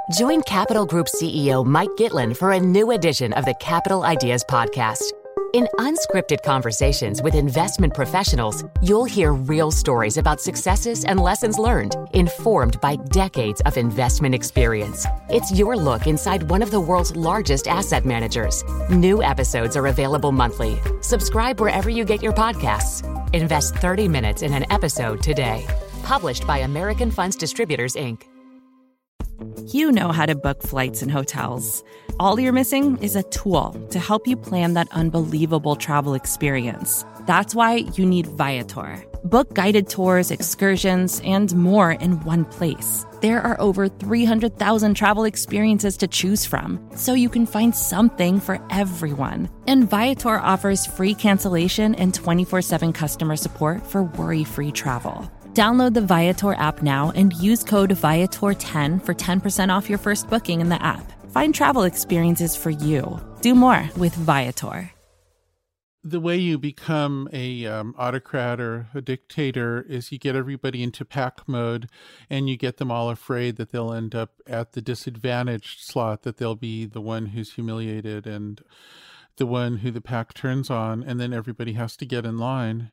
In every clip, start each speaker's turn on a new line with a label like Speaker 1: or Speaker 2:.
Speaker 1: Join Capital Group CEO Mike Gitlin for a new edition of the Capital Ideas Podcast. In unscripted conversations with investment professionals, you'll hear real stories about successes and lessons learned, informed by decades of investment experience. It's your look inside one of the world's largest asset managers. New episodes are available monthly. Subscribe wherever you get your podcasts. Invest 30 minutes in an episode today. Published by American Funds Distributors, Inc.
Speaker 2: You know how to book flights and hotels. All you're missing is a tool to help you plan that unbelievable travel experience. That's why you need Viator. Book guided tours, excursions, and more in one place. There are over 300,000 travel experiences to choose from, so you can find something for everyone. And Viator offers free cancellation and 24/7 customer support for worry-free travel. Download the Viator app now and use code Viator10 for 10% off your first booking in the app. Find travel experiences for you. Do more with Viator.
Speaker 3: The way you become a autocrat or a dictator is you get everybody into pack mode and you get them all afraid that they'll end up at the disadvantaged slot, that they'll be the one who's humiliated and the one who the pack turns on, and then everybody has to get in line.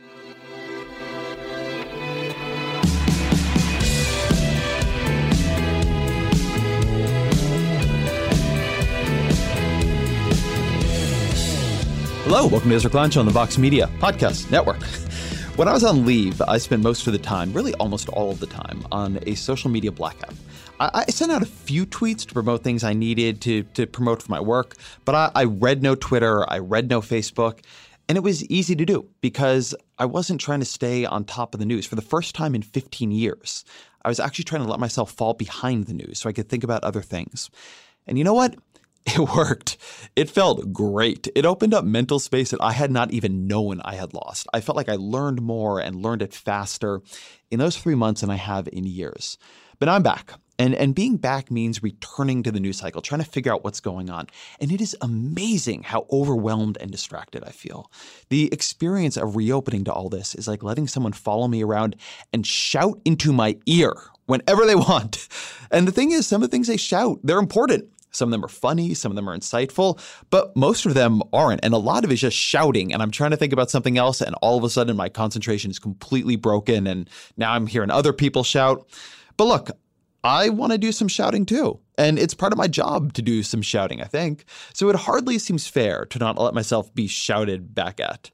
Speaker 4: Hello, welcome to Ezra Klein Show on the Vox Media Podcast Network. When I was on leave, I spent most of the time, really almost all of the time, on a social media blackout. I sent out a few tweets to promote things I needed to promote for my work, but I read no Twitter, I read no Facebook, and it was easy to do because I wasn't trying to stay on top of the news. For the first time in 15 years, I was actually trying to let myself fall behind the news so I could think about other things. And you know what? It worked. It felt great. It opened up mental space that I had not even known I had lost. I felt like I learned more and learned it faster in those 3 months than I have in years. But now I'm back. And being back means returning to the news cycle, trying to figure out what's going on. And it is amazing how overwhelmed and distracted I feel. The experience of reopening to all this is like letting someone follow me around and shout into my ear whenever they want. And the thing is, some of the things they shout, they're important. Some of them are funny, some of them are insightful, but most of them aren't. And a lot of it is just shouting. And I'm trying to think about something else. And all of a sudden, my concentration is completely broken. And now I'm hearing other people shout. But look, I want to do some shouting too. And it's part of my job to do some shouting, I think. So it hardly seems fair to not let myself be shouted back at.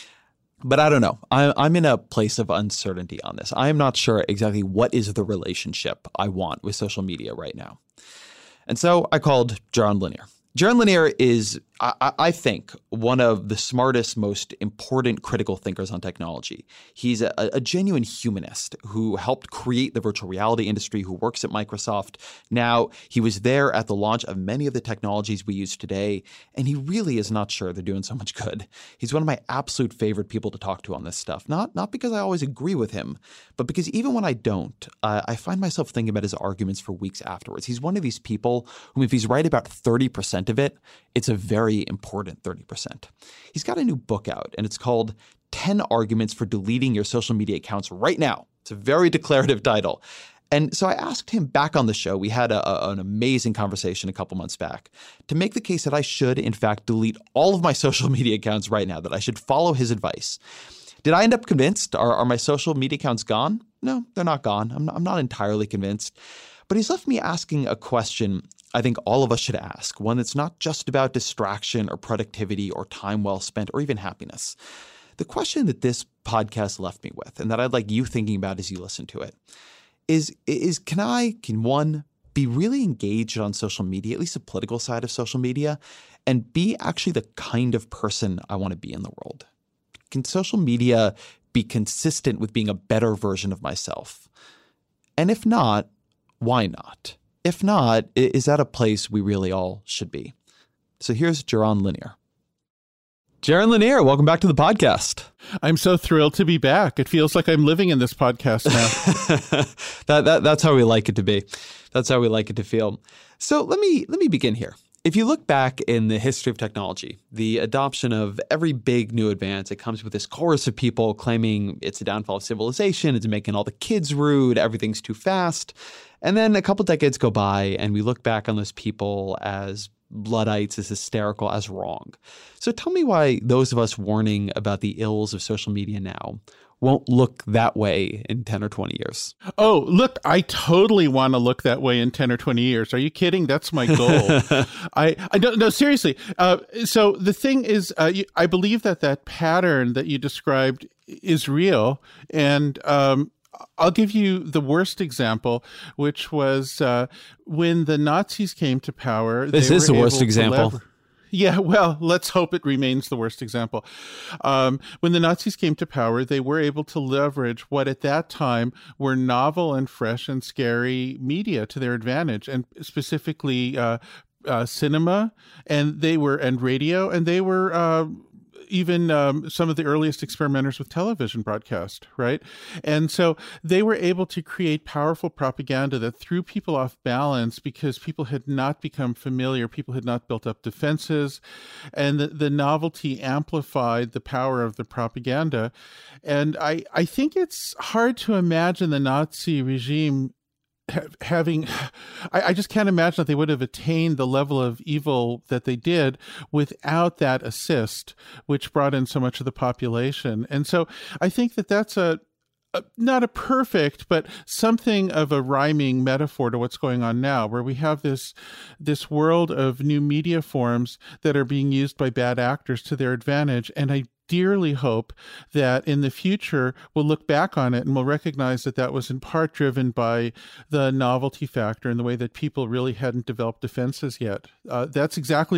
Speaker 4: But I don't know. I'm in a place of uncertainty on this. I am not sure exactly what is the relationship I want with social media right now. And so I called Jaron Lanier. Jaron Lanier is, I think, one of the smartest, most important critical thinkers on technology. He's a genuine humanist who helped create the virtual reality industry, who works at Microsoft. Now, he was there at the launch of many of the technologies we use today, and he really is not sure they're doing so much good. He's one of my absolute favorite people to talk to on this stuff, not because I always agree with him, but because even when I don't, I find myself thinking about his arguments for weeks afterwards. He's one of these people whom, if he's right about 30% of it, it's a very important 30%. He's got a new book out, and it's called 10 Arguments for Deleting Your Social Media Accounts Right Now. It's a very declarative title. And so I asked him back on the show, we had an amazing conversation a couple months back, to make the case that I should, in fact, delete all of my social media accounts right now, that I should follow his advice. Did I end up convinced? Are my social media accounts gone? No, they're not gone. I'm not entirely convinced. But he's left me asking a question I think all of us should ask, one that's not just about distraction or productivity or time well spent or even happiness. The question that this podcast left me with, and that I'd like you thinking about as you listen to it, is can one be really engaged on social media, at least the political side of social media, and be actually the kind of person I want to be in the world? Can social media be consistent with being a better version of myself? And if not, why not? If not, is that a place we really all should be? So here's Jaron Lanier. Jaron Lanier, welcome back to the podcast.
Speaker 3: I'm so thrilled to be back. It feels like I'm living in this podcast now.
Speaker 4: That's how we like it to be. That's how we like it to feel. So let me begin here. If you look back in the history of technology, the adoption of every big new advance, it comes with this chorus of people claiming it's a downfall of civilization, it's making all the kids rude, everything's too fast. And then a couple decades go by and we look back on those people as Luddites, as hysterical, as wrong. So tell me why those of us warning about the ills of social media now won't look that way in 10 or 20 years.
Speaker 3: Oh, look, I totally want to look that way in 10 or 20 years. Are you kidding? That's my goal. I don't know, seriously. So the thing is, I believe that pattern that you described is real. And I'll give you the worst example, which was when the Nazis came to power.
Speaker 4: This is the worst example.
Speaker 3: Yeah, well, let's hope it remains the worst example. When the Nazis came to power, they were able to leverage what at that time were novel and fresh and scary media to their advantage, and specifically cinema, and radio, and they were even some of the earliest experimenters with television broadcast, right? And so they were able to create powerful propaganda that threw people off balance because people had not become familiar, people had not built up defenses, and the novelty amplified the power of the propaganda. And I think it's hard to imagine the Nazi regime I just can't imagine that they would have attained the level of evil that they did without that assist, which brought in so much of the population. And so I think that's not a perfect, but something of a rhyming metaphor to what's going on now, where we have this world of new media forms that are being used by bad actors to their advantage. And I dearly hope that in the future we'll look back on it and we'll recognize that was in part driven by the novelty factor and the way that people really hadn't developed defenses yet. That's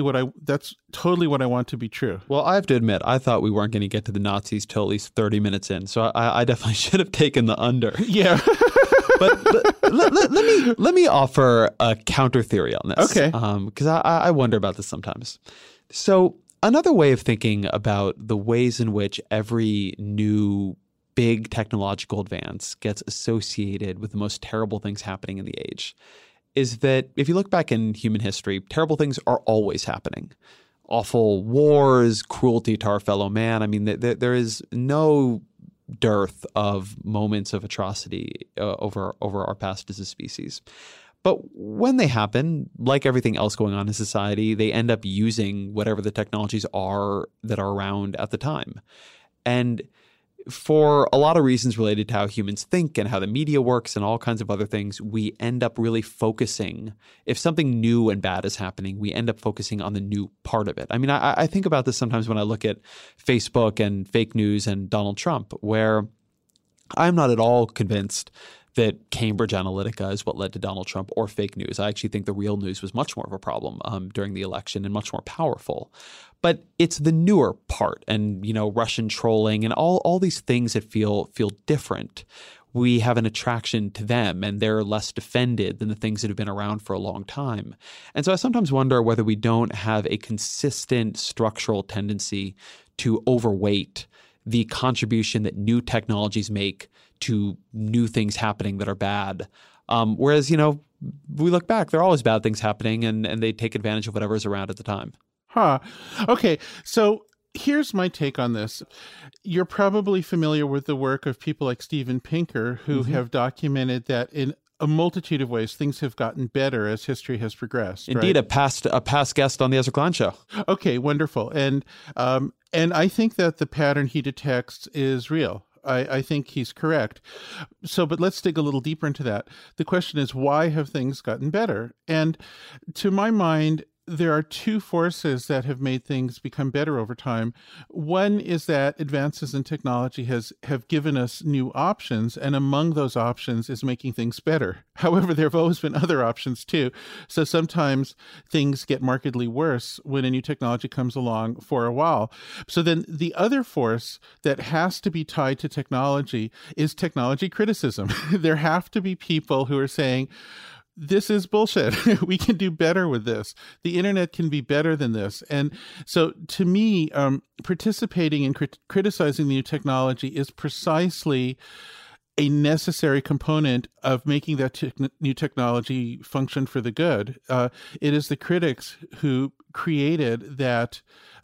Speaker 3: totally what I want to be true.
Speaker 4: Well, I have to admit, I thought we weren't going to get to the Nazis till at least 30 minutes in, so I definitely should have taken the under.
Speaker 3: Yeah.
Speaker 4: But let me offer a counter theory on this.
Speaker 3: Okay.
Speaker 4: Because I wonder about this sometimes. So another way of thinking about the ways in which every new big technological advance gets associated with the most terrible things happening in the age is that if you look back in human history, terrible things are always happening. Awful wars, cruelty to our fellow man. I mean, there is no dearth of moments of atrocity over our past as a species. But when they happen, like everything else going on in society, they end up using whatever the technologies are that are around at the time. And for a lot of reasons related to how humans think and how the media works and all kinds of other things, we end up really focusing. If something new and bad is happening, we end up focusing on the new part of it. I mean, I think about this sometimes when I look at Facebook and fake news and Donald Trump, where I'm not at all convinced that Cambridge Analytica is what led to Donald Trump or fake news. I actually think the real news was much more of a problem during the election and much more powerful. But it's the newer part and, Russian trolling and all these things that feel different. We have an attraction to them and they're less defended than the things that have been around for a long time. And so I sometimes wonder whether we don't have a consistent structural tendency to overweight the contribution that new technologies make to new things happening that are bad. Whereas, we look back, there are always bad things happening and they take advantage of whatever's around at the time.
Speaker 3: Huh. Okay. So here's my take on this. You're probably familiar with the work of people like Steven Pinker, who have documented that in a multitude of ways, things have gotten better as history has progressed.
Speaker 4: Indeed,
Speaker 3: right?
Speaker 4: a past guest on the Ezra Klein Show.
Speaker 3: Okay, wonderful. And I think that the pattern he detects is real. I think he's correct. But let's dig a little deeper into that. The question is, why have things gotten better? And to my mind, there are two forces that have made things become better over time. One is that advances in technology have given us new options, and among those options is making things better. However, there have always been other options too. So sometimes things get markedly worse when a new technology comes along for a while. So then the other force that has to be tied to technology is technology criticism. There have to be people who are saying, this is bullshit. We can do better with this. The internet can be better than this. And so to me, participating in criticizing the new technology is precisely a necessary component of making that new technology function for the good. It is the critics who created that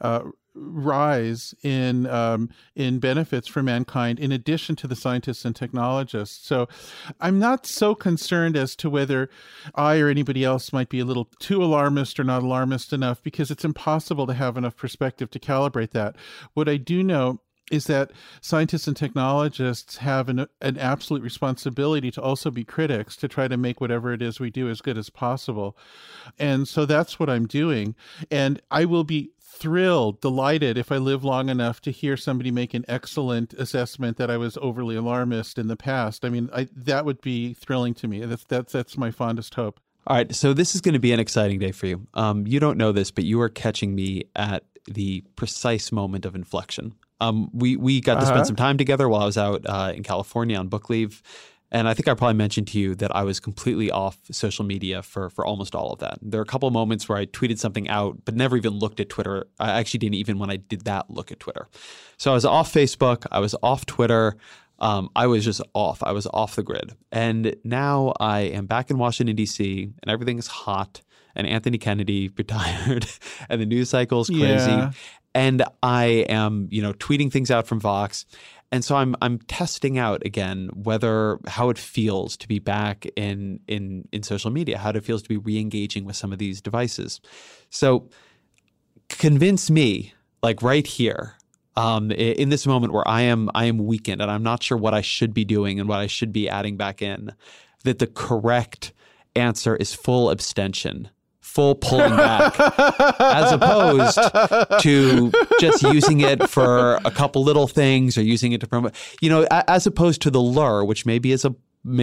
Speaker 3: rise in benefits for mankind, in addition to the scientists and technologists. So I'm not so concerned as to whether I or anybody else might be a little too alarmist or not alarmist enough, because it's impossible to have enough perspective to calibrate that. What I do know is that scientists and technologists have an absolute responsibility to also be critics, to try to make whatever it is we do as good as possible. And so that's what I'm doing. And I will be thrilled, delighted, if I live long enough to hear somebody make an excellent assessment that I was overly alarmist in the past. I mean, that would be thrilling to me. That's my fondest hope.
Speaker 4: All right, so this is going to be an exciting day for you. You don't know this, but you are catching me at the precise moment of inflection. We got to spend some time together while I was out in California on book leave. And I think I probably mentioned to you that I was completely off social media for almost all of that. There are a couple of moments where I tweeted something out, but never even looked at Twitter. I actually didn't even, when I did that, look at Twitter. So I was off Facebook. I was off Twitter. I was just off. I was off the grid. And now I am back in Washington, D.C., and everything is hot. And Anthony Kennedy retired, and the news cycle is crazy. Yeah. And I am, tweeting things out from Vox. And so I'm testing out again how it feels to be back in social media, how it feels to be re-engaging with some of these devices. So convince me, like right here, in this moment where I am weakened and I'm not sure what I should be doing and what I should be adding back in, that the correct answer is full abstention. Full pulling back, as opposed to just using it for a couple little things or using it to promote, as opposed to the lure, which maybe is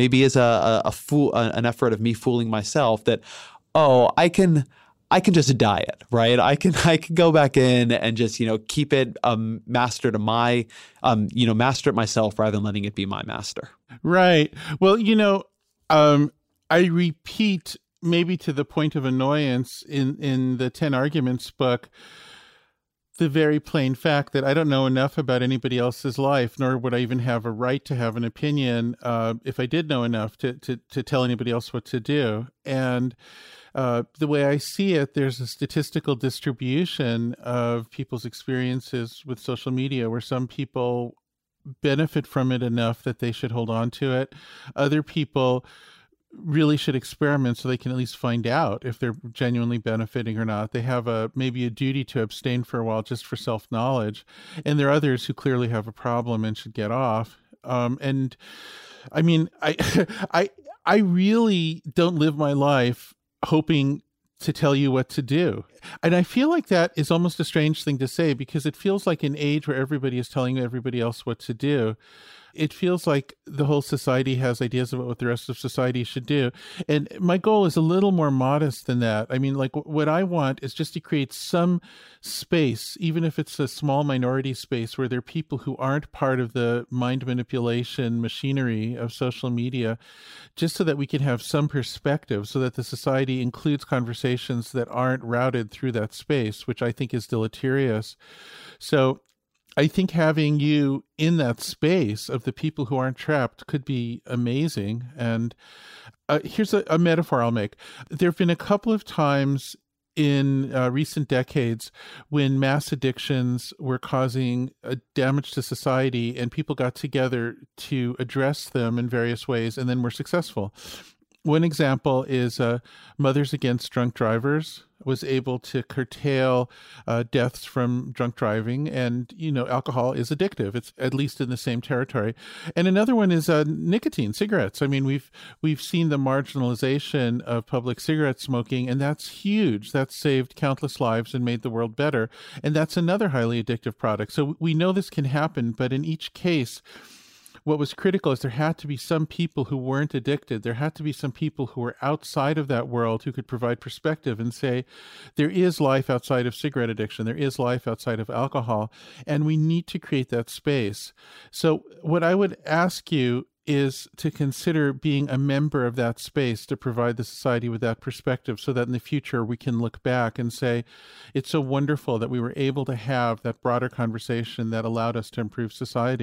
Speaker 4: an effort of me fooling myself that, I can just diet, right? I can go back in and just, keep it master to my, master it myself rather than letting it be my master.
Speaker 3: Right. Well, I repeat, maybe to the point of annoyance, in the 10 Arguments book, the very plain fact that I don't know enough about anybody else's life, nor would I even have a right to have an opinion if I did know enough to tell anybody else what to do. And the way I see it, there's a statistical distribution of people's experiences with social media where some people benefit from it enough that they should hold on to it. Other people really should experiment so they can at least find out if they're genuinely benefiting or not. They have maybe a duty to abstain for a while just for self-knowledge. And there are others who clearly have a problem and should get off. And I mean, I really don't live my life hoping to tell you what to do. And I feel like that is almost a strange thing to say, because it feels like an age where everybody is telling everybody else what to do. It feels like the whole society has ideas about what the rest of society should do. And my goal is a little more modest than that. I mean, like, what I want is just to create some space, even if it's a small minority space, where there are people who aren't part of the mind manipulation machinery of social media, just so that we can have some perspective, so that the society includes conversations that aren't routed through that space, which I think is deleterious. So I think having you in that space of the people who aren't trapped could be amazing. And here's a metaphor I'll make. There have been a couple of times in recent decades when mass addictions were causing damage to society, and people got together to address them in various ways and then were successful. One example is Mothers Against Drunk Drivers was able to curtail deaths from drunk driving. And, alcohol is addictive. It's at least in the same territory. And another one is nicotine, cigarettes. I mean, we've seen the marginalization of public cigarette smoking, and that's huge. That's saved countless lives and made the world better. And that's another highly addictive product. So we know this can happen, but in each case, what was critical is there had to be some people who weren't addicted. There had to be some people who were outside of that world who could provide perspective and say, there is life outside of cigarette addiction. There is life outside of alcohol. And we need to create that space. So what I would ask you is to consider being a member of that space to provide the society with that perspective, so that in the future we can look back and say, it's so wonderful that we were able to have that broader conversation that allowed us to improve society.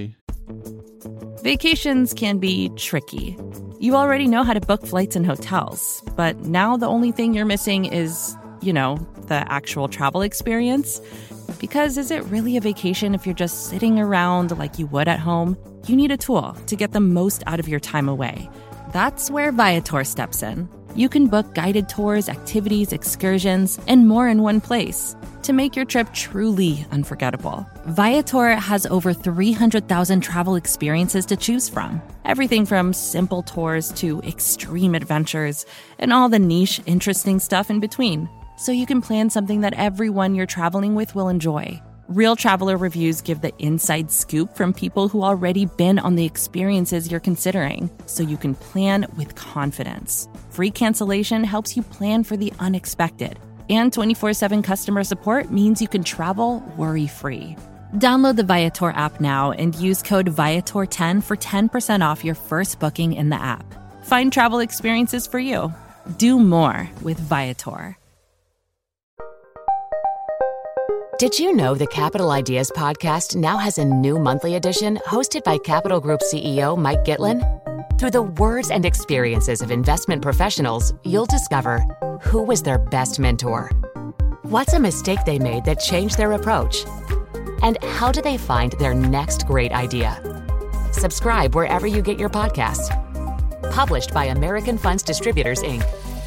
Speaker 2: Vacations can be tricky. You already know how to book flights and hotels, but now the only thing you're missing is, the actual travel experience. Because is it really a vacation if you're just sitting around like you would at home? You need a tool to get the most out of your time away. That's where Viator steps in. You can book guided tours, activities, excursions, and more in one place to make your trip truly unforgettable. Viator has over 300,000 travel experiences to choose from. Everything from simple tours to extreme adventures and all the niche, interesting stuff in between. So you can plan something that everyone you're traveling with will enjoy. Real traveler reviews give the inside scoop from people who already been on the experiences you're considering, so you can plan with confidence. Free cancellation helps you plan for the unexpected. And 24/7 customer support means you can travel worry-free. Download the Viator app now and use code Viator10 for 10% off your first booking in the app. Find travel experiences for you. Do more with Viator.
Speaker 1: Did you know the Capital Ideas podcast now has a new monthly edition hosted by Capital Group CEO Mike Gitlin? Through the words and experiences of investment professionals, you'll discover who was their best mentor, what's a mistake they made that changed their approach, and how do they find their next great idea. Subscribe wherever you get your podcasts. Published by American Funds Distributors, Inc.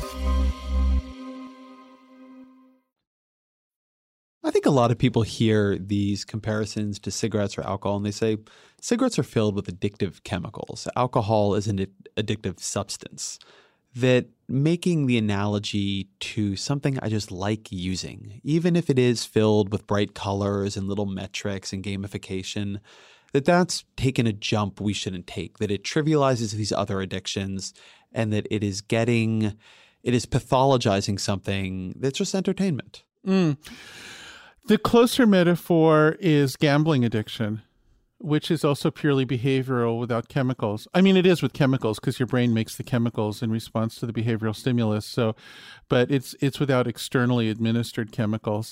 Speaker 4: I think a lot of people hear these comparisons to cigarettes or alcohol and they say cigarettes are filled with addictive chemicals. Alcohol is an addictive substance. That making the analogy to something I just like using, even if it is filled with bright colors and little metrics and gamification, that's taken a jump we shouldn't take, that it trivializes these other addictions and that it is pathologizing something that's just entertainment.
Speaker 3: The closer metaphor is gambling addiction, which is also purely behavioral without chemicals. I mean, it is with chemicals because your brain makes the chemicals in response to the behavioral stimulus. So, but it's without externally administered chemicals.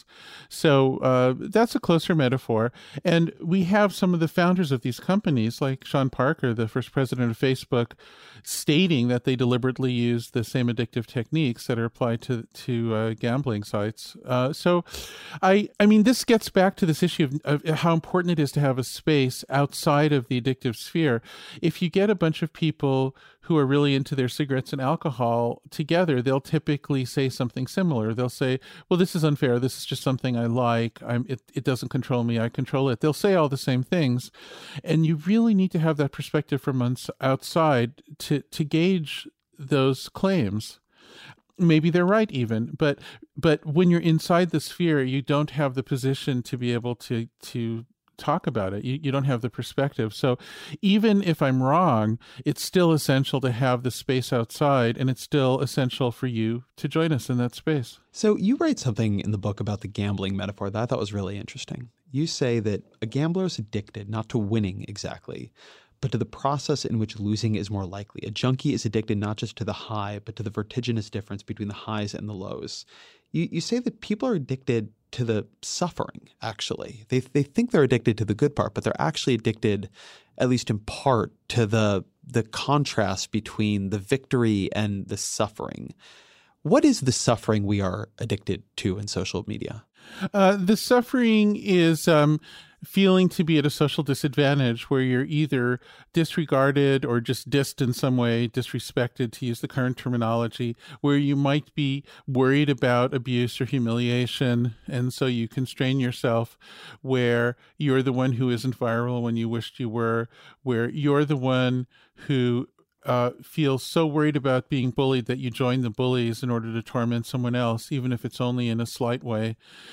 Speaker 3: So that's a closer metaphor. And we have some of the founders of these companies, like Sean Parker, the first president of Facebook, stating that they deliberately use the same addictive techniques that are applied to gambling sites. So, I mean, this gets back to this issue of how important it is to have a space outside of the addictive sphere. If you get a bunch of people who are really into their cigarettes and alcohol together, they'll typically say something similar. They'll say, well, this is unfair. This is just something I like. It doesn't control me. I control it. They'll say all the same things. And you really need to have that perspective from outside to gauge those claims. Maybe they're right even, but when you're inside the sphere, you don't have the position to be able to talk about it. You don't have the perspective. So even if I'm wrong, it's still essential to have the space outside, and it's still essential for you to join us in that space.
Speaker 4: So you write something in the book about the gambling metaphor that I thought was really interesting. You say that a gambler is addicted not to winning exactly, but to the process in which losing is more likely. A junkie is addicted not just to the high, but to the vertiginous difference between the highs and the lows. You say that people are addicted to the suffering, actually. They think they're addicted to the good part, but they're actually addicted, at least in part, to the contrast between the victory and the suffering. What is the suffering we are addicted to in social media?
Speaker 3: The suffering is feeling to be at a social disadvantage where you're either disregarded or just dissed in some way, disrespected, to use the current terminology, where you might be worried about abuse or humiliation, and so you constrain yourself, where you're the one who isn't viral when you wished you were, where you're the one who feels so worried about being bullied that you join the bullies in order to torment someone else, even if it's only in a slight way.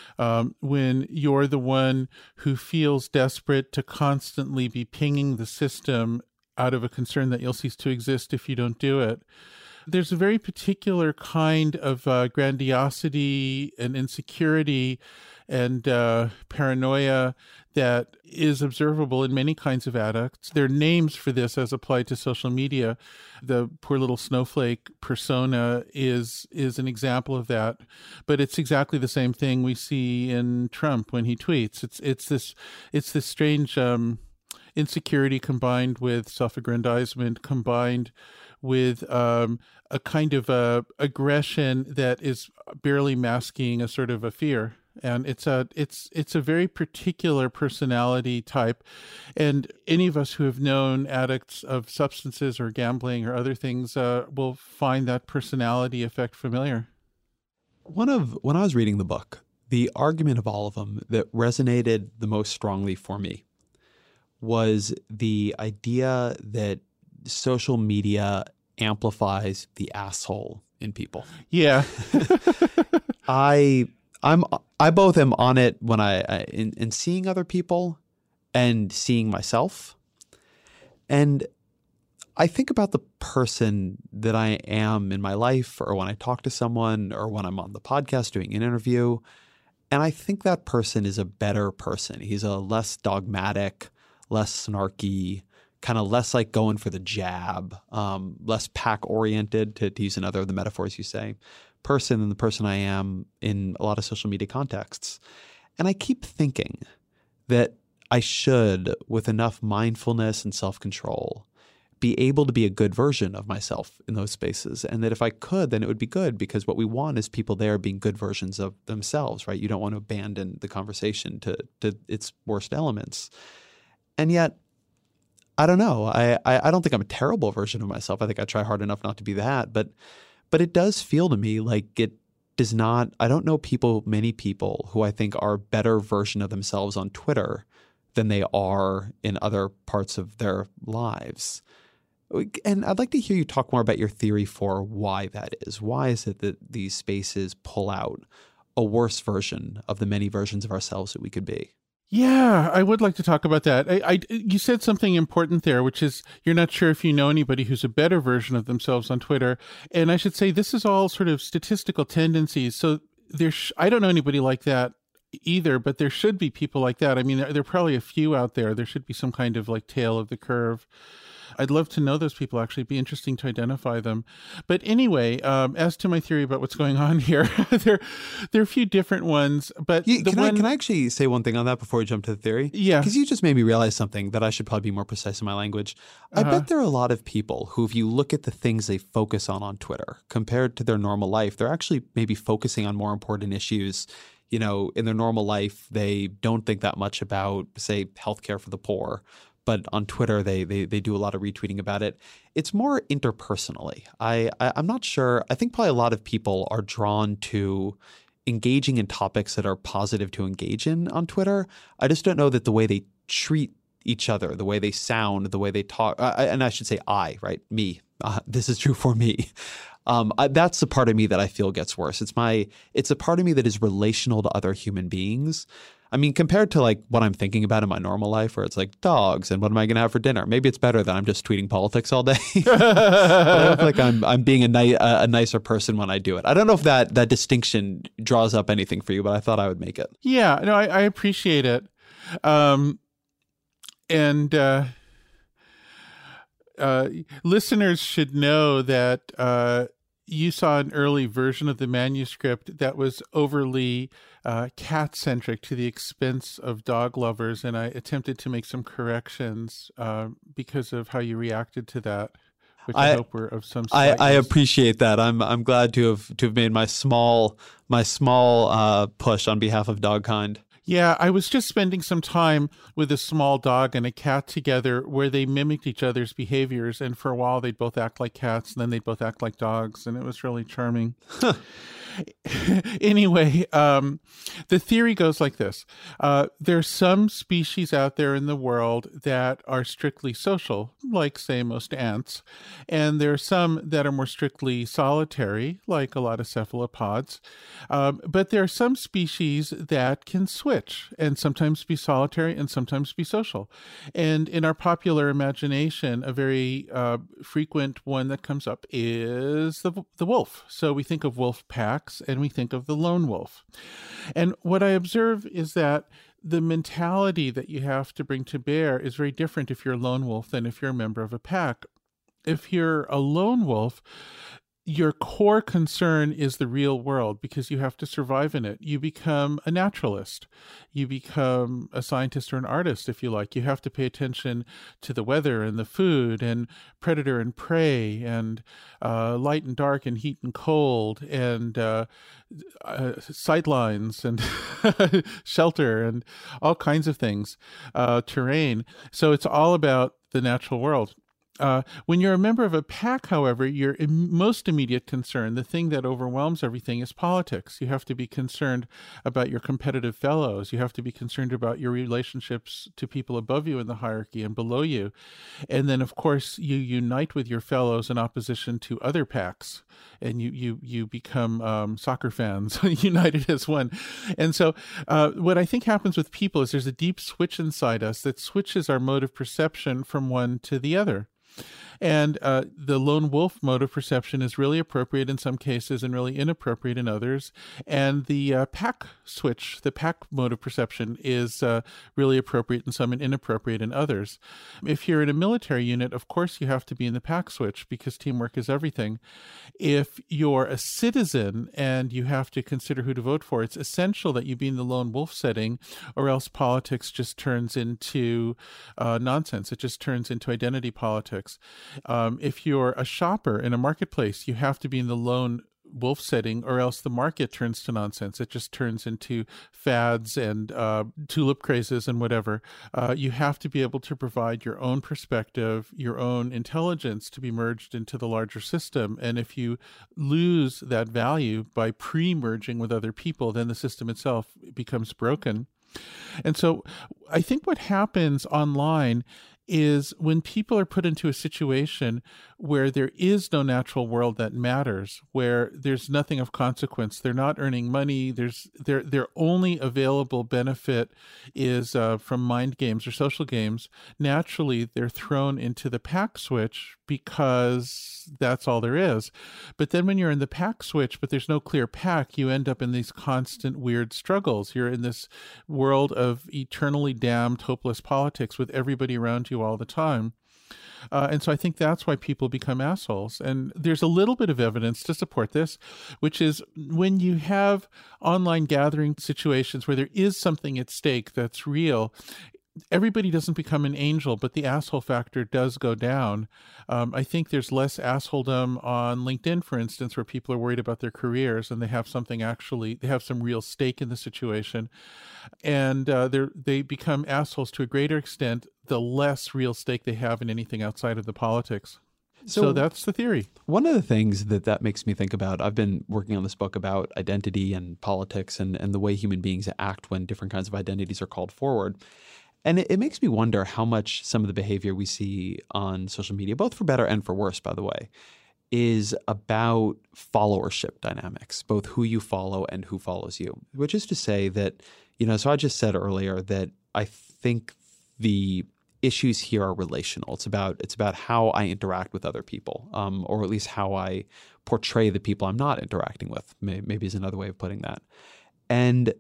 Speaker 3: When you're the one who feels desperate to constantly be pinging the system out of a concern that you'll cease to exist if you don't do it. There's a very particular kind of grandiosity and insecurity and paranoia that is observable in many kinds of addicts. There are names for this as applied to social media. The poor little snowflake persona is an example of that, but it's exactly the same thing we see in Trump when he tweets. It's this strange insecurity combined with self-aggrandizement combined with a kind of aggression that is barely masking a sort of a fear. And it's a very particular personality type. And any of us who have known addicts of substances or gambling or other things will find that personality effect familiar.
Speaker 4: When I was reading the book, the argument of all of them that resonated the most strongly for me was the idea that social media amplifies the asshole in people.
Speaker 3: Yeah.
Speaker 4: I both am on it when in seeing other people and seeing myself. And I think about the person that I am in my life, or when I talk to someone, or when I'm on the podcast doing an interview, and I think that person is a better person. He's a less dogmatic, less snarky, kind of less like going for the jab, less pack-oriented, to use another of the metaphors you say, person than the person I am in a lot of social media contexts. And I keep thinking that I should, with enough mindfulness and self-control, be able to be a good version of myself in those spaces. And that if I could, then it would be good, because what we want is people there being good versions of themselves, right? You don't want to abandon the conversation to its worst elements. And yet, I don't know. I don't think I'm a terrible version of myself. I think I try hard enough not to be that. But it does feel to me like it does not – I don't know many people who I think are a better version of themselves on Twitter than they are in other parts of their lives. And I'd like to hear you talk more about your theory for why that is. Why is it that these spaces pull out a worse version of the many versions of ourselves that we could be?
Speaker 3: Yeah, I would like to talk about that. You said something important there, which is you're not sure if you know anybody who's a better version of themselves on Twitter. And I should say this is all sort of statistical tendencies. So I don't know anybody like that either, but there should be people like that. I mean, there are probably a few out there. There should be some kind of like tail of the curve. I'd love to know those people. Actually, it'd be interesting to identify them. But anyway, as to my theory about what's going on here, there are a few different ones. But
Speaker 4: can I actually say one thing on that before we jump to the theory?
Speaker 3: Yeah.
Speaker 4: Because you just made me realize something that I should probably be more precise in my language. I bet there are a lot of people who, if you look at the things they focus on Twitter compared to their normal life, they're actually maybe focusing on more important issues. You know, in their normal life, they don't think that much about, say, healthcare for the poor. But on Twitter, they do a lot of retweeting about it. It's more interpersonally. I'm not sure. I think probably a lot of people are drawn to engaging in topics that are positive to engage in on Twitter. I just don't know that the way they treat each other, the way they sound, the way they talk, and I should say right? Me. This is true for me. That's the part of me that I feel gets worse. It's a part of me that is relational to other human beings. I mean, compared to like what I'm thinking about in my normal life, where it's like dogs and what am I going to have for dinner? Maybe it's better that I'm just tweeting politics all day. But I look like I'm being a nicer person when I do it. I don't know if that distinction draws up anything for you, but I thought I would make it.
Speaker 3: Yeah, no, I appreciate it. Listeners should know that you saw an early version of the manuscript that was overly cat-centric to the expense of dog lovers, and I attempted to make some corrections because of how you reacted to that, which I hope were of some slightness.
Speaker 4: I appreciate that. I'm glad to have made my small push on behalf of Dogkind.
Speaker 3: Yeah, I was just spending some time with a small dog and a cat together where they mimicked each other's behaviors. And for a while, they'd both act like cats and then they'd both act like dogs. And it was really charming. Anyway, the theory goes like this. There's some species out there in the world that are strictly social, like, say, most ants. And there are some that are more strictly solitary, like a lot of cephalopods. But there are some species that can switch and sometimes be solitary and sometimes be social. And in our popular imagination, a very frequent one that comes up is the wolf. So we think of wolf packs and we think of the lone wolf. And what I observe is that the mentality that you have to bring to bear is very different if you're a lone wolf than if you're a member of a pack. If you're a lone wolf, your core concern is the real world because you have to survive in it. You become a naturalist. You become a scientist or an artist, if you like. You have to pay attention to the weather and the food and predator and prey and light and dark and heat and cold and sightlines and shelter and all kinds of things, terrain. So it's all about the natural world. When you're a member of a pack, however, your most immediate concern, the thing that overwhelms everything, is politics. You have to be concerned about your competitive fellows. You have to be concerned about your relationships to people above you in the hierarchy and below you. And then, of course, you unite with your fellows in opposition to other packs, and you become soccer fans, united as one. And so what I think happens with people is there's a deep switch inside us that switches our mode of perception from one to the other. And the lone wolf mode of perception is really appropriate in some cases and really inappropriate in others. And the pack switch, the pack mode of perception, is really appropriate in some and inappropriate in others. If you're in a military unit, of course you have to be in the pack switch because teamwork is everything. If you're a citizen and you have to consider who to vote for, it's essential that you be in the lone wolf setting, or else politics just turns into nonsense. It just turns into identity politics. If you're a shopper in a marketplace, you have to be in the lone wolf setting, or else the market turns to nonsense. It just turns into fads and tulip crazes and whatever. You have to be able to provide your own perspective, your own intelligence to be merged into the larger system. And if you lose that value by pre-merging with other people, then the system itself becomes broken. And so I think what happens online is when people are put into a situation where there is no natural world that matters, where there's nothing of consequence, they're not earning money, their only available benefit is from mind games or social games, naturally they're thrown into the pack switch because that's all there is. But then when you're in the pack switch, but there's no clear pack, you end up in these constant weird struggles. You're in this world of eternally damned, hopeless politics with everybody around you all the time. And so I think that's why people become assholes. And there's a little bit of evidence to support this, which is when you have online gathering situations where there is something at stake that's real, everybody doesn't become an angel, but the asshole factor does go down. I think there's less assholedom on LinkedIn, for instance, where people are worried about their careers and they have they have some real stake in the situation. And they become assholes to a greater extent the less real stake they have in anything outside of the politics. So that's the theory.
Speaker 4: One of the things that makes me think about, I've been working on this book about identity and politics and the way human beings act when different kinds of identities are called forward. And it makes me wonder how much some of the behavior we see on social media, both for better and for worse, by the way, is about followership dynamics, both who you follow and who follows you. Which is to say that, so I just said earlier that I think the issues here are relational. It's about how I interact with other people, or at least how I portray the people I'm not interacting with, maybe is another way of putting that. And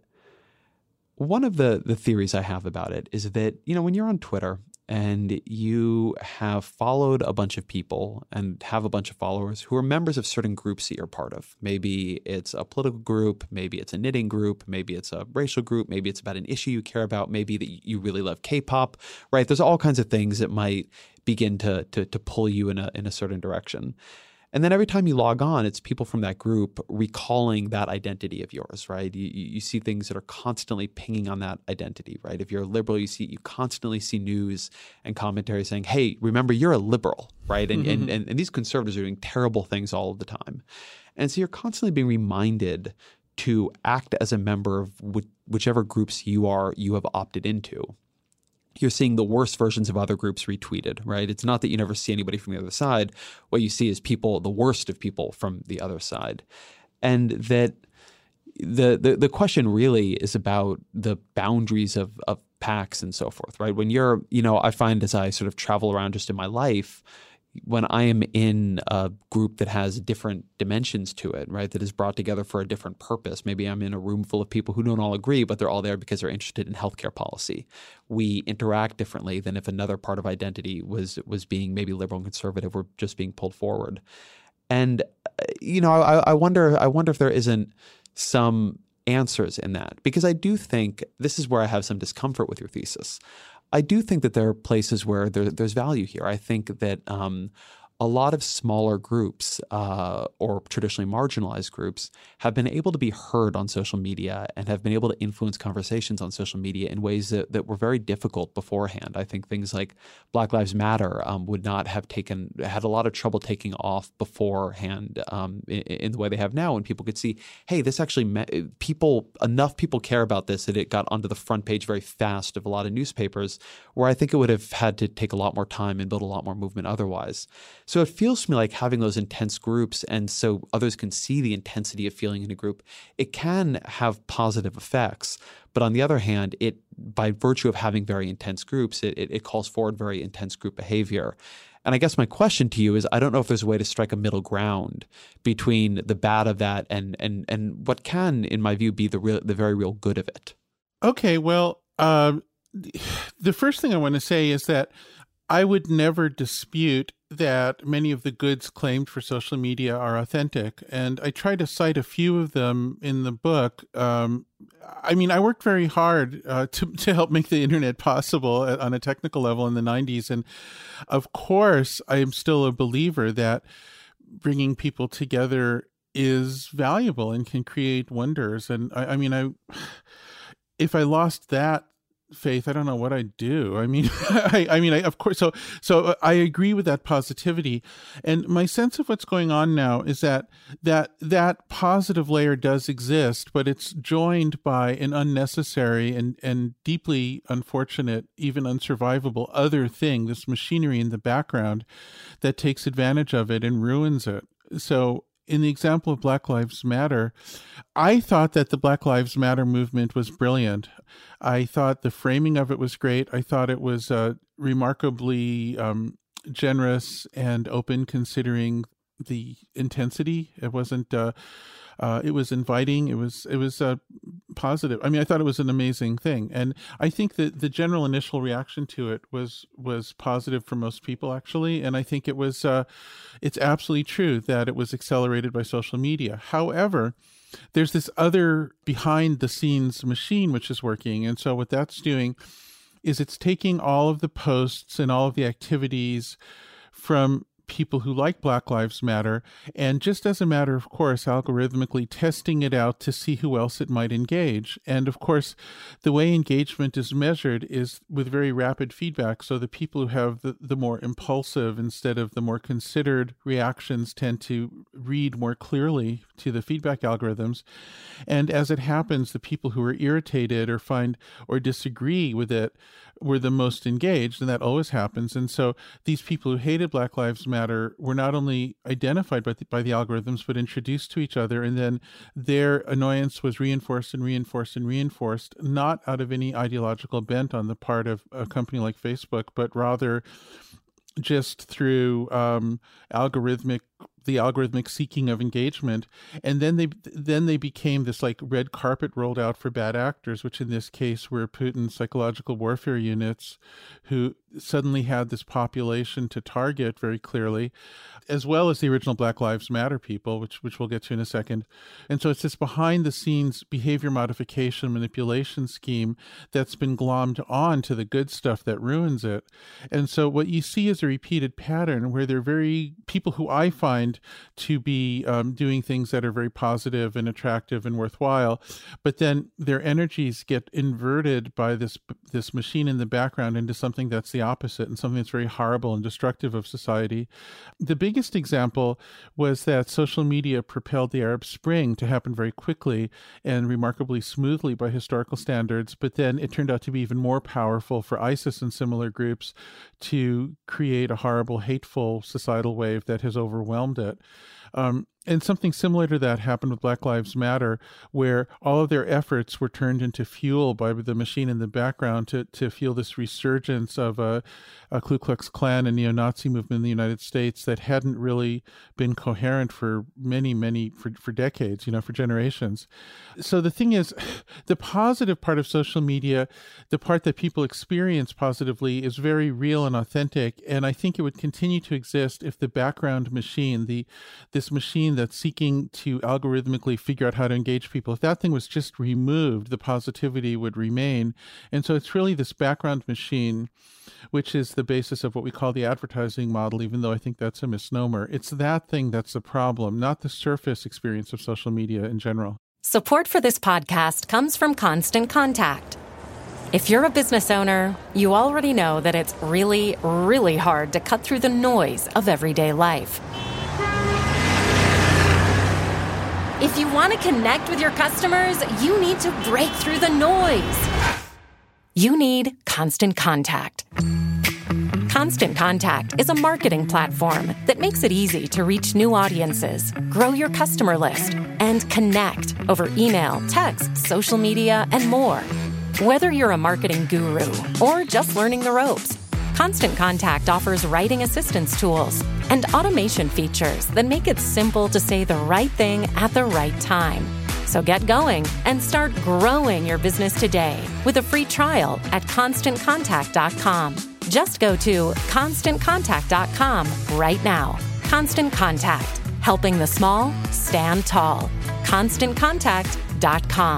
Speaker 4: one of the theories I have about it is that, when you're on Twitter and you have followed a bunch of people and have a bunch of followers who are members of certain groups that you're part of, maybe it's a political group, maybe it's a knitting group, maybe it's a racial group, maybe it's about an issue you care about, maybe that you really love K-pop, right? There's all kinds of things that might begin to pull you in a certain direction. And then every time you log on, it's people from that group recalling that identity of yours, right? You see things that are constantly pinging on that identity, right? If you're a liberal, you constantly see news and commentary saying, hey, remember, you're a liberal, right? And these conservatives are doing terrible things all of the time. And so you're constantly being reminded to act as a member of whichever groups you have opted into. You're seeing the worst versions of other groups retweeted, right? It's not that you never see anybody from the other side. What you see is people, the worst of people from the other side. And that the question really is about the boundaries of packs and so forth, right? When you're, I find as I sort of travel around just in my life, when I am in a group that has different dimensions to it, right, that is brought together for a different purpose. Maybe I'm in a room full of people who don't all agree, but they're all there because they're interested in healthcare policy. We interact differently than if another part of identity was being maybe liberal and conservative or just being pulled forward. And I wonder if there isn't some answers in that, because I do think this is where I have some discomfort with your thesis. I do think that there are places where there's value here. I think that a lot of smaller groups or traditionally marginalized groups have been able to be heard on social media and have been able to influence conversations on social media in ways that were very difficult beforehand. I think things like Black Lives Matter would not have had a lot of trouble taking off beforehand in the way they have now, when people could see, hey, this actually enough people care about this that it got onto the front page very fast of a lot of newspapers, where I think it would have had to take a lot more time and build a lot more movement otherwise. So it feels to me like having those intense groups, and so others can see the intensity of feeling in a group, it can have positive effects. But on the other hand, it, by virtue of having very intense groups, it calls forward very intense group behavior. And I guess my question to you is, I don't know if there's a way to strike a middle ground between the bad of that and what can, in my view, be the very real good of it.
Speaker 3: Okay, well, the first thing I want to say is that I would never dispute that many of the goods claimed for social media are authentic. And I try to cite a few of them in the book. I worked very hard to help make the internet possible on a technical level in the 90s. And of course, I am still a believer that bringing people together is valuable and can create wonders. And if I lost that faith, I don't know what I'd do. Of course. So I agree with that positivity, and my sense of what's going on now is that positive layer does exist, but it's joined by an unnecessary and deeply unfortunate, even unsurvivable other thing, this machinery in the background that takes advantage of it and ruins it. So in the example of Black Lives Matter, I thought that the Black Lives Matter movement was brilliant. I thought the framing of it was great. I thought it was remarkably generous and open, considering the intensity. It wasn't. It was inviting. It was positive. I thought it was an amazing thing, and I think that the general initial reaction to it was positive for most people, actually. And I think it was. It's absolutely true that it was accelerated by social media. However, there's this other behind the scenes machine which is working, and so what that's doing is it's taking all of the posts and all of the activities from people who like Black Lives Matter, and just as a matter of course, algorithmically testing it out to see who else it might engage. And of course, the way engagement is measured is with very rapid feedback. So the people who have the more impulsive instead of the more considered reactions tend to read more clearly to the feedback algorithms. And as it happens, the people who are irritated or find or disagree with it were the most engaged, and that always happens. And so these people who hated Black Lives Matter were not only identified by the algorithms, but introduced to each other, and then their annoyance was reinforced and reinforced and reinforced, not out of any ideological bent on the part of a company like Facebook, but rather just through the algorithmic seeking of engagement. And then they became this like red carpet rolled out for bad actors, which in this case were Putin's psychological warfare units, who suddenly had this population to target very clearly, as well as the original Black Lives Matter people, which we'll get to in a second. And so it's this behind the scenes behavior modification manipulation scheme that's been glommed on to the good stuff that ruins it. And so what you see is a repeated pattern where they're very people who I find to be doing things that are very positive and attractive and worthwhile, but then their energies get inverted by this machine in the background into something that's the opposite, and something that's very horrible and destructive of society. The biggest example was that social media propelled the Arab Spring to happen very quickly and remarkably smoothly by historical standards, but then it turned out to be even more powerful for ISIS and similar groups to create a horrible, hateful societal wave that has overwhelmed it. And something similar to that happened with Black Lives Matter, where all of their efforts were turned into fuel by the machine in the background to fuel this resurgence of a Ku Klux Klan and neo-Nazi movement in the United States that hadn't really been coherent for for decades, for generations. So the thing is, the positive part of social media, the part that people experience positively, is very real and authentic. And I think it would continue to exist if the background machine, this machine that's seeking to algorithmically figure out how to engage people, if that thing was just removed, the positivity would remain. And so it's really this background machine, which is the basis of what we call the advertising model, even though I think that's a misnomer. It's that thing that's the problem, not the surface experience of social media in general.
Speaker 1: Support for this podcast comes from Constant Contact. If you're a business owner, you already know that it's really, really hard to cut through the noise of everyday life. If you want to connect with your customers, you need to break through the noise. You need Constant Contact. Constant Contact is a marketing platform that makes it easy to reach new audiences, grow your customer list, and connect over email, text, social media, and more. Whether you're a marketing guru or just learning the ropes, Constant Contact offers writing assistance tools and automation features that make it simple to say the right thing at the right time. So get going and start growing your business today with a free trial at ConstantContact.com. Just go to ConstantContact.com right now. Constant Contact, helping the small stand tall. ConstantContact.com.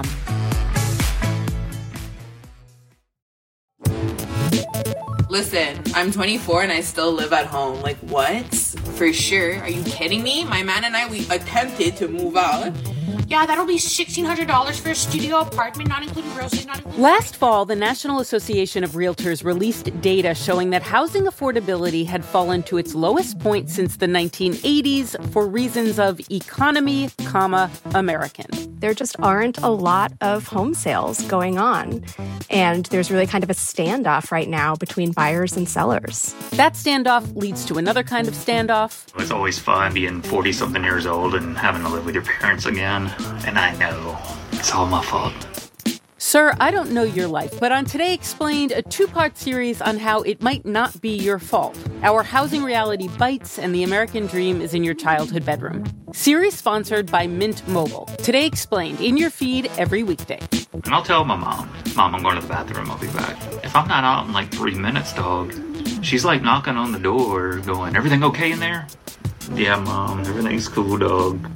Speaker 5: Listen, I'm 24 and I still live at home. Like, what? For sure. Are you kidding me? My man and I, we attempted to move out.
Speaker 6: Yeah, that'll be $1,600 for a studio apartment, not including groceries, not including...
Speaker 7: Last fall, the National Association of Realtors released data showing that housing affordability had fallen to its lowest point since the 1980s for reasons of economy, American.
Speaker 8: There just aren't a lot of home sales going on. And there's really kind of a standoff right now between buyers and sellers.
Speaker 7: That standoff leads to another kind of standoff.
Speaker 9: It's always fun being 40-something years old and having to live with your parents again. And I know it's all my fault.
Speaker 7: Sir, I don't know your life, but on Today Explained, a two-part series on how it might not be your fault. Our housing reality bites and the American dream is in your childhood bedroom. Series sponsored by Mint Mobile. Today Explained, in your feed every weekday.
Speaker 9: And I'll tell my mom, I'm going to the bathroom, I'll be back. If I'm not out in like 3 minutes, dog, she's like knocking on the door going, everything okay in there? Yeah, Mom, everything's cool, dog.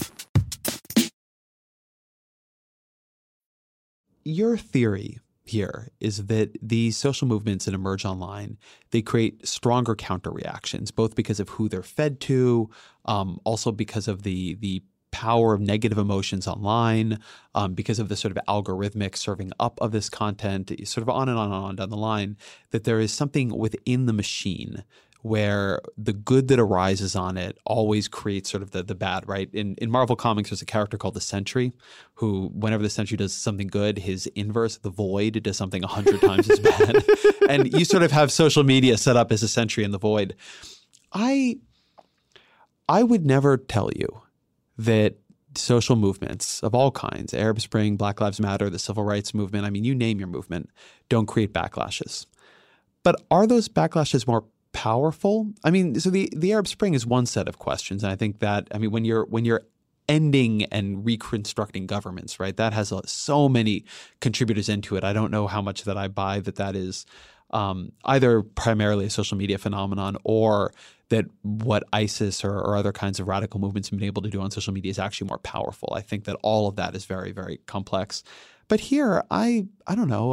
Speaker 4: Your theory here is that these social movements that emerge online, they create stronger counter reactions, both because of who they're fed to, also because of the power of negative emotions online, because of the sort of algorithmic serving up of this content, sort of on and on down the line, that there is something within the machine where the good that arises on it always creates sort of the bad, right? In Marvel Comics, there's a character called the Sentry who, whenever the Sentry does something good, his inverse, the Void, does something 100 times as bad. And you sort of have social media set up as a Sentry in the Void. I would never tell you that social movements of all kinds, Arab Spring, Black Lives Matter, the Civil Rights Movement, I mean, you name your movement, don't create backlashes. But are those backlashes more powerful? I mean, so the Arab Spring is one set of questions. And I think that, I mean, when you're ending and reconstructing governments, right, that has so many contributors into it. I don't know how much that I buy that is either primarily a social media phenomenon or that what ISIS or other kinds of radical movements have been able to do on social media is actually more powerful. I think that all of that is very, very complex. But here, I don't know,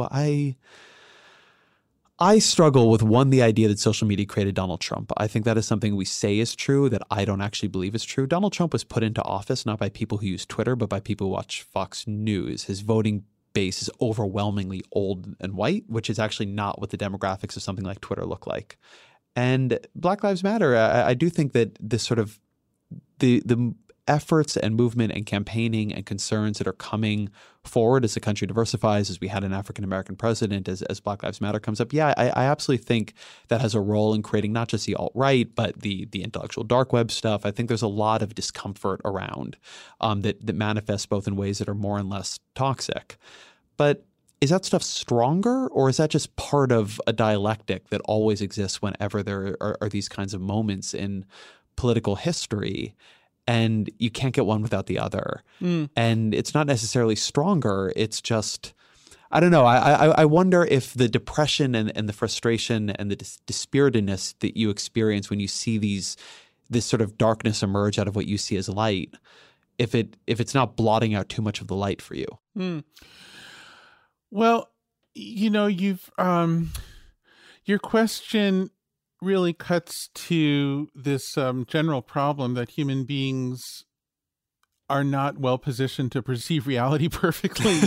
Speaker 4: I struggle with, one, the idea that social media created Donald Trump. I think that is something we say is true that I don't actually believe is true. Donald Trump was put into office not by people who use Twitter, but by people who watch Fox News. His voting base is overwhelmingly old and white, which is actually not what the demographics of something like Twitter look like. And Black Lives Matter, I do think that this sort of the efforts and movement and campaigning and concerns that are coming forward as the country diversifies, as we had an African-American president, as Black Lives Matter comes up. Yeah, I absolutely think that has a role in creating not just the alt-right, but the intellectual dark web stuff. I think there's a lot of discomfort around that manifests both in ways that are more and less toxic. But is that stuff stronger, or is that just part of a dialectic that always exists whenever there are these kinds of moments in political history, and you can't get one without the other? And it's not necessarily stronger. It's just, I don't know. I wonder if the depression and the frustration and the dispiritedness that you experience when you see this sort of darkness emerge out of what you see as light, if it's not blotting out too much of the light for you.
Speaker 3: Well, you've your question really cuts to this general problem that human beings are not well positioned to perceive reality perfectly.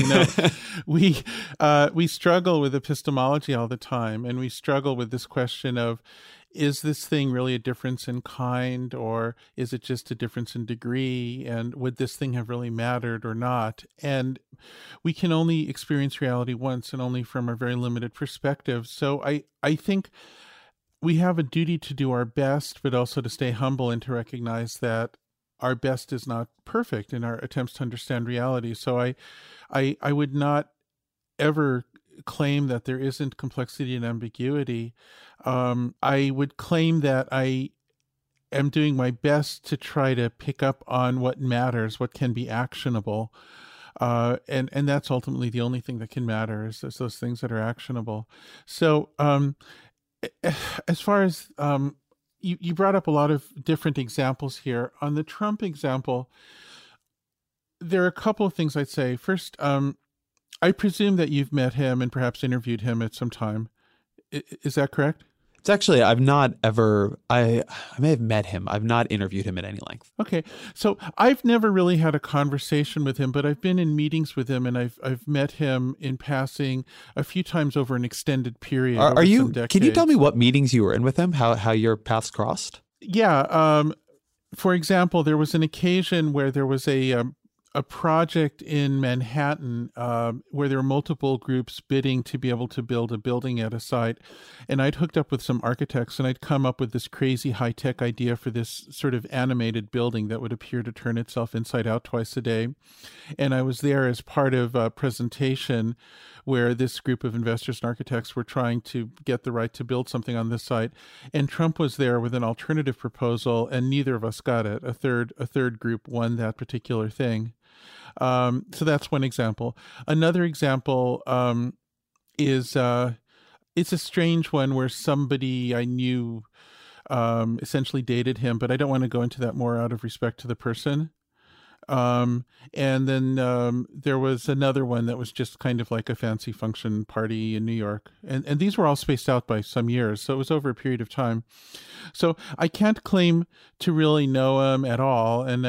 Speaker 3: We struggle with epistemology all the time, and we struggle with this question of, is this thing really a difference in kind, or is it just a difference in degree? And would this thing have really mattered or not? And we can only experience reality once, and only from a very limited perspective. So I think we have a duty to do our best, but also to stay humble and to recognize that our best is not perfect in our attempts to understand reality. So I would not ever claim that there isn't complexity and ambiguity. I would claim that I am doing my best to try to pick up on what matters, what can be actionable. And that's ultimately the only thing that can matter, is those things that are actionable. So as far as you brought up a lot of different examples here. On the Trump example, there are a couple of things I'd say. First, I presume that you've met him and perhaps interviewed him at some time. Is that correct?
Speaker 4: It's actually, I may have met him. I've not interviewed him at any length.
Speaker 3: Okay. So I've never really had a conversation with him, but I've been in meetings with him, and I've met him in passing a few times over an extended period.
Speaker 4: Can you tell me what meetings you were in with him? How your paths crossed?
Speaker 3: Yeah. For example, there was an occasion where there was a project in Manhattan where there were multiple groups bidding to be able to build a building at a site. And I'd hooked up with some architects, and I'd come up with this crazy high-tech idea for this sort of animated building that would appear to turn itself inside out twice a day. And I was there as part of a presentation where this group of investors and architects were trying to get the right to build something on this site. And Trump was there with an alternative proposal, and neither of us got it. A third group won that particular thing. So that's one example. Another example is it's a strange one where somebody I knew essentially dated him, but I don't want to go into that more out of respect to the person. And then there was another one that was just kind of like a fancy function party in New York. And these were all spaced out by some years, so it was over a period of time. So I can't claim to really know him at all, and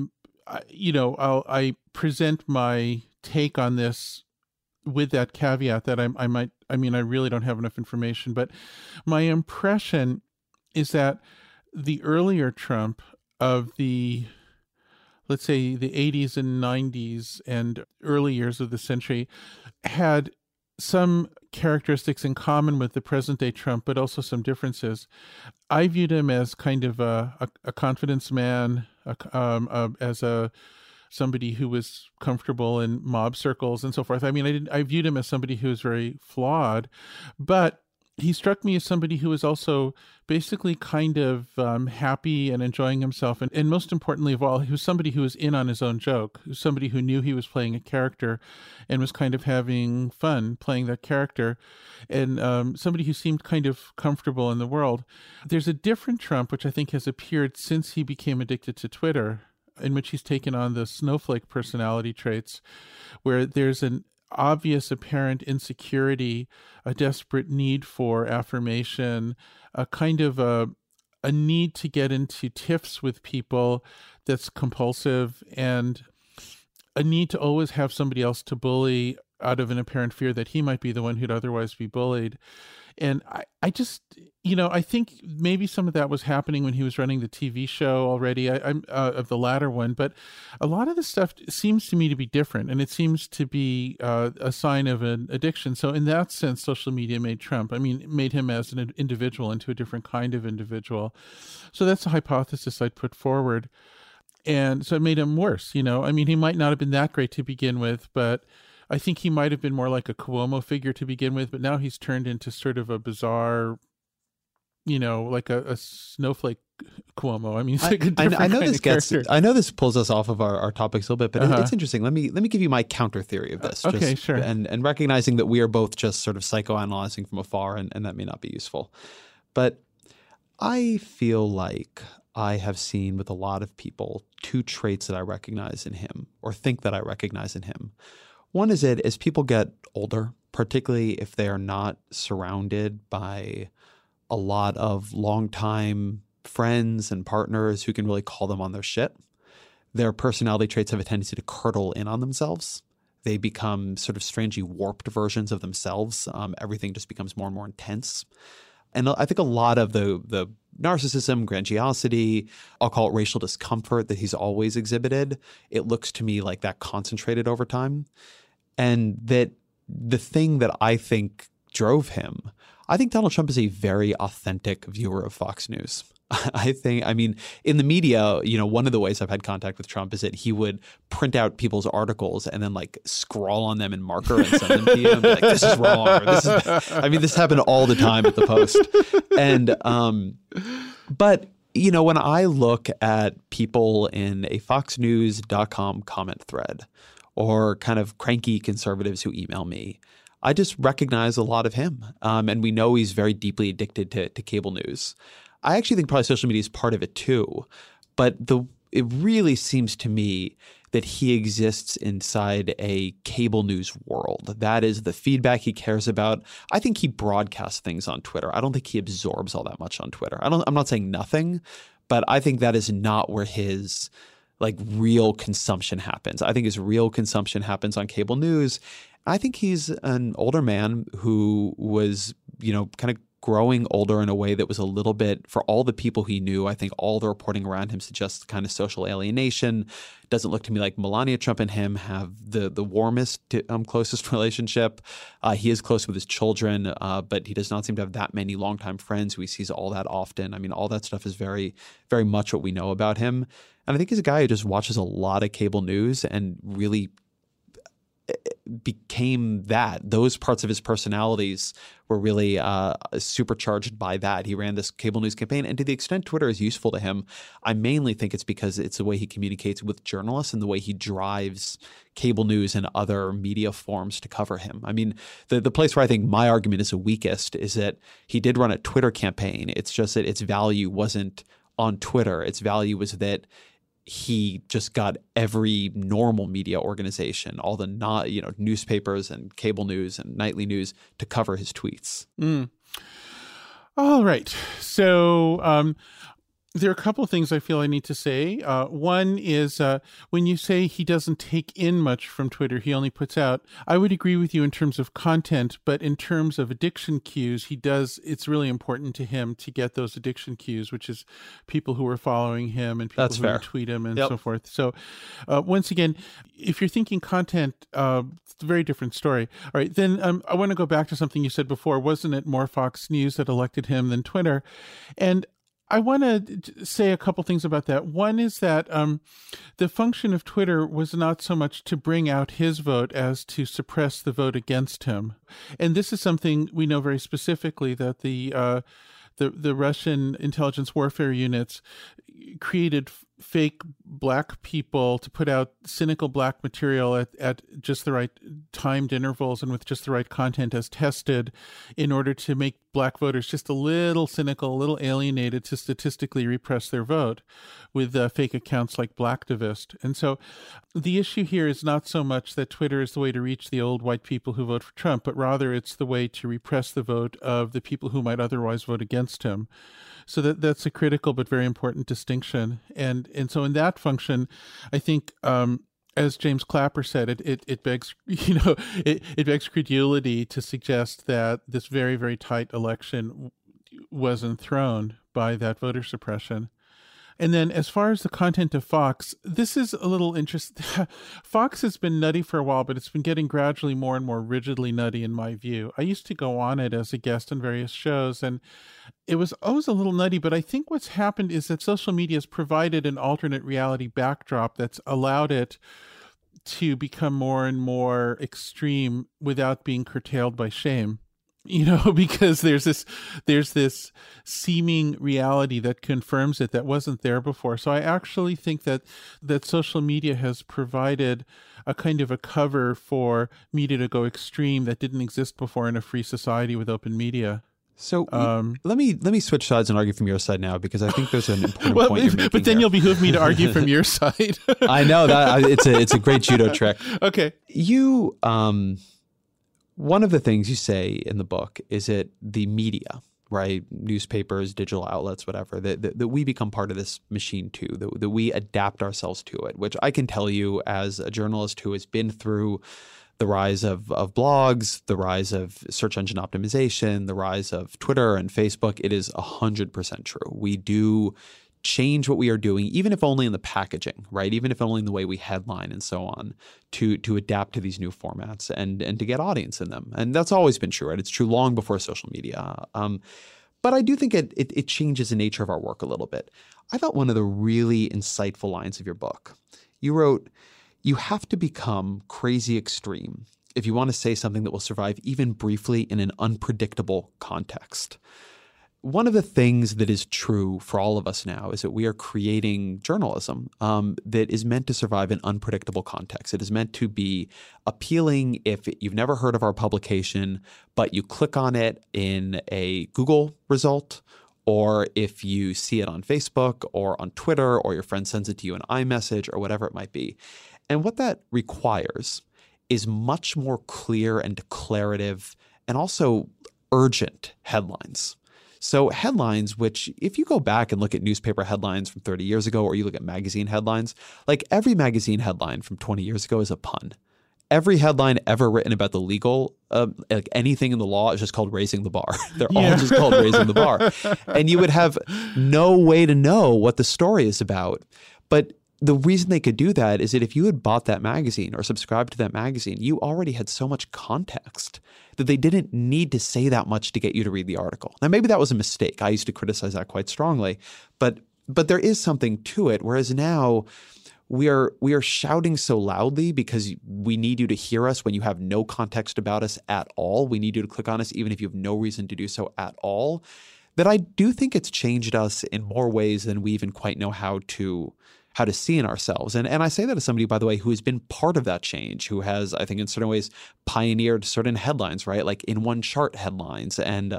Speaker 3: I present my take on this with that caveat that I really don't have enough information, but my impression is that the earlier Trump of let's say the 80s and 90s and early years of the century had some characteristics in common with the present day Trump, but also some differences. I viewed him as kind of a confidence man, as somebody who was comfortable in mob circles and so forth. I mean, I viewed him as somebody who was very flawed, but he struck me as somebody who was also basically kind of happy and enjoying himself. And most importantly of all, he was somebody who was in on his own joke, somebody who knew he was playing a character and was kind of having fun playing that character, and somebody who seemed kind of comfortable in the world. There's a different Trump, which I think has appeared since he became addicted to Twitter, in which he's taken on the snowflake personality traits, where there's an obvious apparent insecurity, a desperate need for affirmation, a kind of a need to get into tiffs with people that's compulsive, and a need to always have somebody else to bully, out of an apparent fear that he might be the one who'd otherwise be bullied. And I just, I think maybe some of that was happening when he was running the TV show already. I'm of the latter one, but a lot of the stuff seems to me to be different, and it seems to be a sign of an addiction. So in that sense, social media made Trump. I mean, made him as an individual into a different kind of individual. So that's a hypothesis I'd put forward. And so it made him worse, I mean, he might not have been that great to begin with, but I think he might have been more like a Cuomo figure to begin with, but now he's turned into sort of a bizarre, like a snowflake Cuomo. I mean, he's like a different
Speaker 4: I know
Speaker 3: kind
Speaker 4: this
Speaker 3: of character.
Speaker 4: I know this pulls us off of our topics a little bit, but it's interesting. Let me give you my counter theory of this.
Speaker 3: Okay, sure.
Speaker 4: And recognizing that we are both just sort of psychoanalyzing from afar, and that may not be useful. But I feel like I have seen with a lot of people two traits that I recognize in him, or think that I recognize in him. One is that as people get older, particularly if they are not surrounded by a lot of longtime friends and partners who can really call them on their shit, their personality traits have a tendency to curdle in on themselves. They become sort of strangely warped versions of themselves. Everything just becomes more and more intense. And I think a lot of the narcissism, grandiosity, I'll call it racial discomfort that he's always exhibited, it looks to me like that concentrated over time. And that the thing that I think drove him, I think Donald Trump is a very authentic viewer of Fox News. I mean, in the media, one of the ways I've had contact with Trump is that he would print out people's articles and then like scrawl on them in marker and send them to you and be like, this is wrong. Or this happened all the time at the Post. And, but when I look at people in a FoxNews.com comment thread or kind of cranky conservatives who email me, I just recognize a lot of him. And we know he's very deeply addicted to cable news. I actually think probably social media is part of it too, but it really seems to me that he exists inside a cable news world. That is the feedback he cares about. I think he broadcasts things on Twitter. I don't think he absorbs all that much on Twitter. I'm not saying nothing, but I think that is not where his real consumption happens. I think his real consumption happens on cable news. I think he's an older man who was, kind of growing older in a way that was a little bit, for all the people he knew, I think all the reporting around him suggests kind of social alienation. Doesn't look to me like Melania Trump and him have the warmest, closest relationship. He is close with his children, but he does not seem to have that many longtime friends who he sees all that often. I mean, all that stuff is very, very much what we know about him. And I think he's a guy who just watches a lot of cable news and really became that. Those parts of his personalities were really supercharged by that. He ran this cable news campaign. And to the extent Twitter is useful to him, I mainly think it's because it's the way he communicates with journalists and the way he drives cable news and other media forms to cover him. I mean, the place where I think my argument is the weakest is that he did run a Twitter campaign. It's just that its value wasn't on Twitter. Its value was that he just got every normal media organization, all the newspapers and cable news and nightly news to cover his tweets.
Speaker 3: All right. So there are a couple of things I feel I need to say. One is when you say he doesn't take in much from Twitter, he only puts out, I would agree with you in terms of content, but in terms of addiction cues, it's really important to him to get those addiction cues, which is people who are following him and people who tweet him and so forth. So once again, if you're thinking content, it's a very different story. All right, then I want to go back to something you said before. Wasn't it more Fox News that elected him than Twitter? And I want to say a couple things about that. One is that the function of Twitter was not so much to bring out his vote as to suppress the vote against him. And this is something we know very specifically, that the Russian intelligence warfare units created fake black people to put out cynical black material at just the right timed intervals and with just the right content as tested, in order to make black voters just a little cynical, a little alienated, to statistically repress their vote with fake accounts like Blacktivist. And so the issue here is not so much that Twitter is the way to reach the old white people who vote for Trump, but rather it's the way to repress the vote of the people who might otherwise vote against him. So that's a critical but very important distinction. And so in that function, I think as James Clapper said, it begs, it begs credulity to suggest that this very, very tight election was enthroned by that voter suppression. And then as far as the content of Fox, this is a little interesting. Fox has been nutty for a while, but it's been getting gradually more and more rigidly nutty in my view. I used to go on it as a guest on various shows, and it was always a little nutty, but I think what's happened is that social media has provided an alternate reality backdrop that's allowed it to become more and more extreme without being curtailed by shame. Because there's this seeming reality that confirms it that wasn't there before. So I actually think that social media has provided a kind of a cover for media to go extreme that didn't exist before in a free society with open media.
Speaker 4: So let me switch sides and argue from your side now, because I think there's an important point you're making.
Speaker 3: But then you'll behoove me to argue from your side.
Speaker 4: I know that it's a great judo trick.
Speaker 3: Okay,
Speaker 4: you. One of the things you say in the book is that the media, right, newspapers, digital outlets, whatever, that we become part of this machine too, that we adapt ourselves to it, which I can tell you as a journalist who has been through the rise of blogs, the rise of search engine optimization, the rise of Twitter and Facebook, it is 100% true. We do change what we are doing, even if only in the packaging, right? Even if only in the way we headline and so on, to adapt to these new formats and to get audience in them. And that's always been true, right? It's true long before social media. But I do think it changes the nature of our work a little bit. I thought one of the really insightful lines of your book, you wrote, "You have to become crazy extreme if you want to say something that will survive even briefly in an unpredictable context." One of the things that is true for all of us now is that we are creating journalism that is meant to survive in unpredictable contexts. It is meant to be appealing if you've never heard of our publication, but you click on it in a Google result, or if you see it on Facebook or on Twitter, or your friend sends it to you in iMessage or whatever it might be. And what that requires is much more clear and declarative and also urgent headlines. So headlines, which if you go back and look at newspaper headlines from 30 years ago, or you look at magazine headlines, like every magazine headline from 20 years ago is a pun. Every headline ever written about the legal, like anything in the law, is just called raising the bar. They're all just called raising the bar. And you would have no way to know what the story is about. But the reason they could do that is that if you had bought that magazine or subscribed to that magazine, you already had so much context that they didn't need to say that much to get you to read the article. Now, maybe that was a mistake. I used to criticize that quite strongly, but there is something to it. Whereas now we are shouting so loudly because we need you to hear us when you have no context about us at all. We need you to click on us even if you have no reason to do so at all. That I do think it's changed us in more ways than we even quite know how to see in ourselves. And I say that as somebody, by the way, who has been part of that change, who has, I think in certain ways, pioneered certain headlines, right? Like in one chart headlines. And,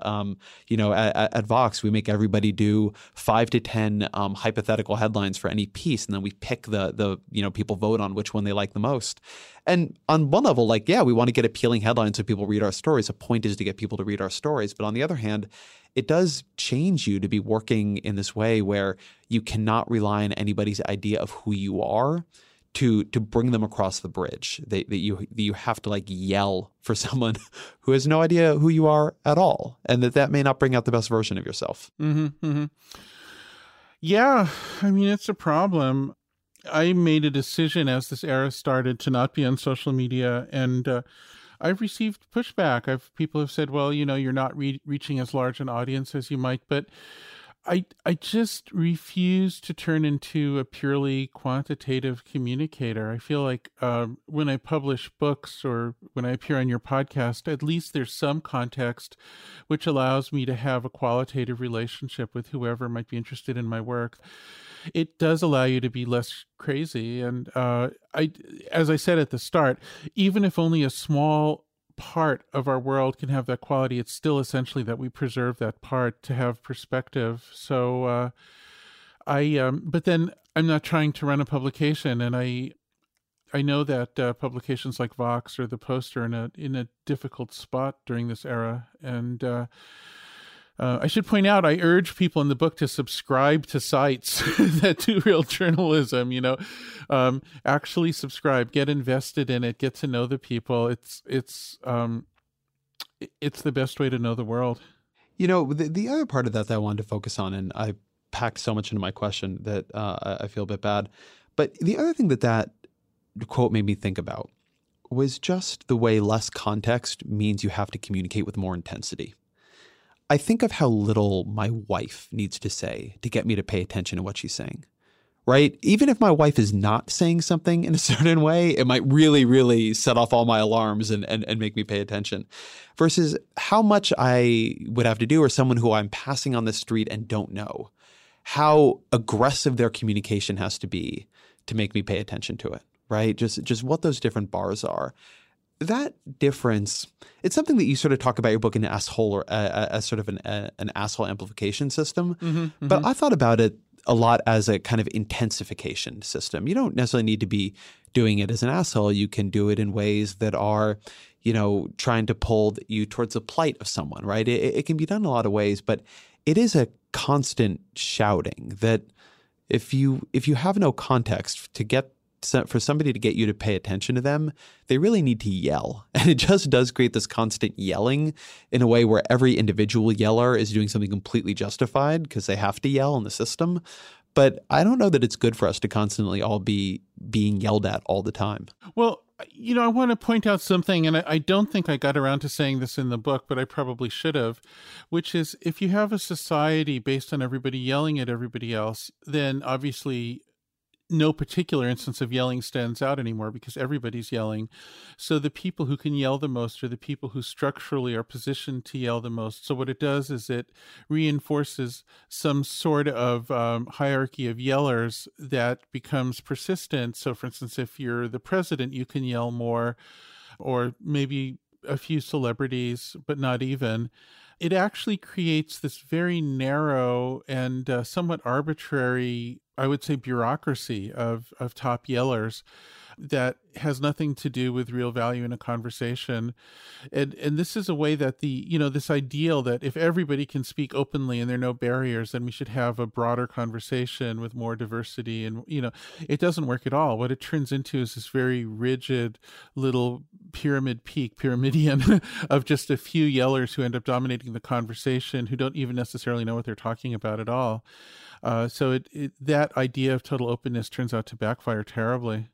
Speaker 4: at Vox, we make everybody do 5 to 10 hypothetical headlines for any piece. And then we pick the people vote on which one they like the most. And on one level, we want to get appealing headlines so people read our stories. The point is to get people to read our stories. But on the other hand, it does change you to be working in this way where you cannot rely on anybody's idea of who you are to bring them across the bridge. That you have to yell for someone who has no idea who you are at all, and that may not bring out the best version of yourself.
Speaker 3: Mm-hmm, mm-hmm. Yeah, I mean, it's a problem. I made a decision as this era started to not be on social media, and I've received pushback. People have said, well, you're not reaching as large an audience as you might, but I just refuse to turn into a purely quantitative communicator. I feel like when I publish books or when I appear on your podcast, at least there's some context which allows me to have a qualitative relationship with whoever might be interested in my work. It does allow you to be less crazy. And as I said at the start, even if only a small part of our world can have that quality, it's still essentially that we preserve that part to have perspective. So but then I'm not trying to run a publication, and I know that publications like Vox or The Post are in a difficult spot during this era, and I should point out, I urge people in the book to subscribe to sites that do real journalism, actually subscribe, get invested in it, get to know the people. It's the best way to know the world.
Speaker 4: The other part of that I wanted to focus on, and I packed so much into my question that I feel a bit bad. But the other thing that quote made me think about was just the way less context means you have to communicate with more intensity. I think of how little my wife needs to say to get me to pay attention to what she's saying, right? Even if my wife is not saying something in a certain way, it might really, really set off all my alarms and make me pay attention. Versus how much I would have to do, or someone who I'm passing on the street and don't know, how aggressive their communication has to be to make me pay attention to it, right? Just what those different bars are. That difference, it's something that you sort of talk about your book in Asshole, or as sort of an asshole amplification system. Mm-hmm. But I thought about it a lot as a kind of intensification system. You don't necessarily need to be doing it as an asshole. You can do it in ways that are, trying to pull you towards the plight of someone, right? It can be done in a lot of ways, but it is a constant shouting that if you have no context for somebody to get you to pay attention to them, they really need to yell. And it just does create this constant yelling in a way where every individual yeller is doing something completely justified because they have to yell in the system. But I don't know that it's good for us to constantly all be being yelled at all the time.
Speaker 3: Well, I want to point out something, and I don't think I got around to saying this in the book, but I probably should have, which is if you have a society based on everybody yelling at everybody else, then obviously no particular instance of yelling stands out anymore because everybody's yelling. So the people who can yell the most are the people who structurally are positioned to yell the most. So what it does is it reinforces some sort of hierarchy of yellers that becomes persistent. So for instance, if you're the president, you can yell more, or maybe a few celebrities, but not even. It actually creates this very narrow and somewhat arbitrary, I would say, bureaucracy of top yellers that has nothing to do with real value in a conversation. And this is a way that this ideal that if everybody can speak openly and there are no barriers, then we should have a broader conversation with more diversity. And, it doesn't work at all. What it turns into is this very rigid little pyramidion of just a few yellers who end up dominating the conversation, who don't even necessarily know what they're talking about at all. So that idea of total openness turns out to backfire terribly.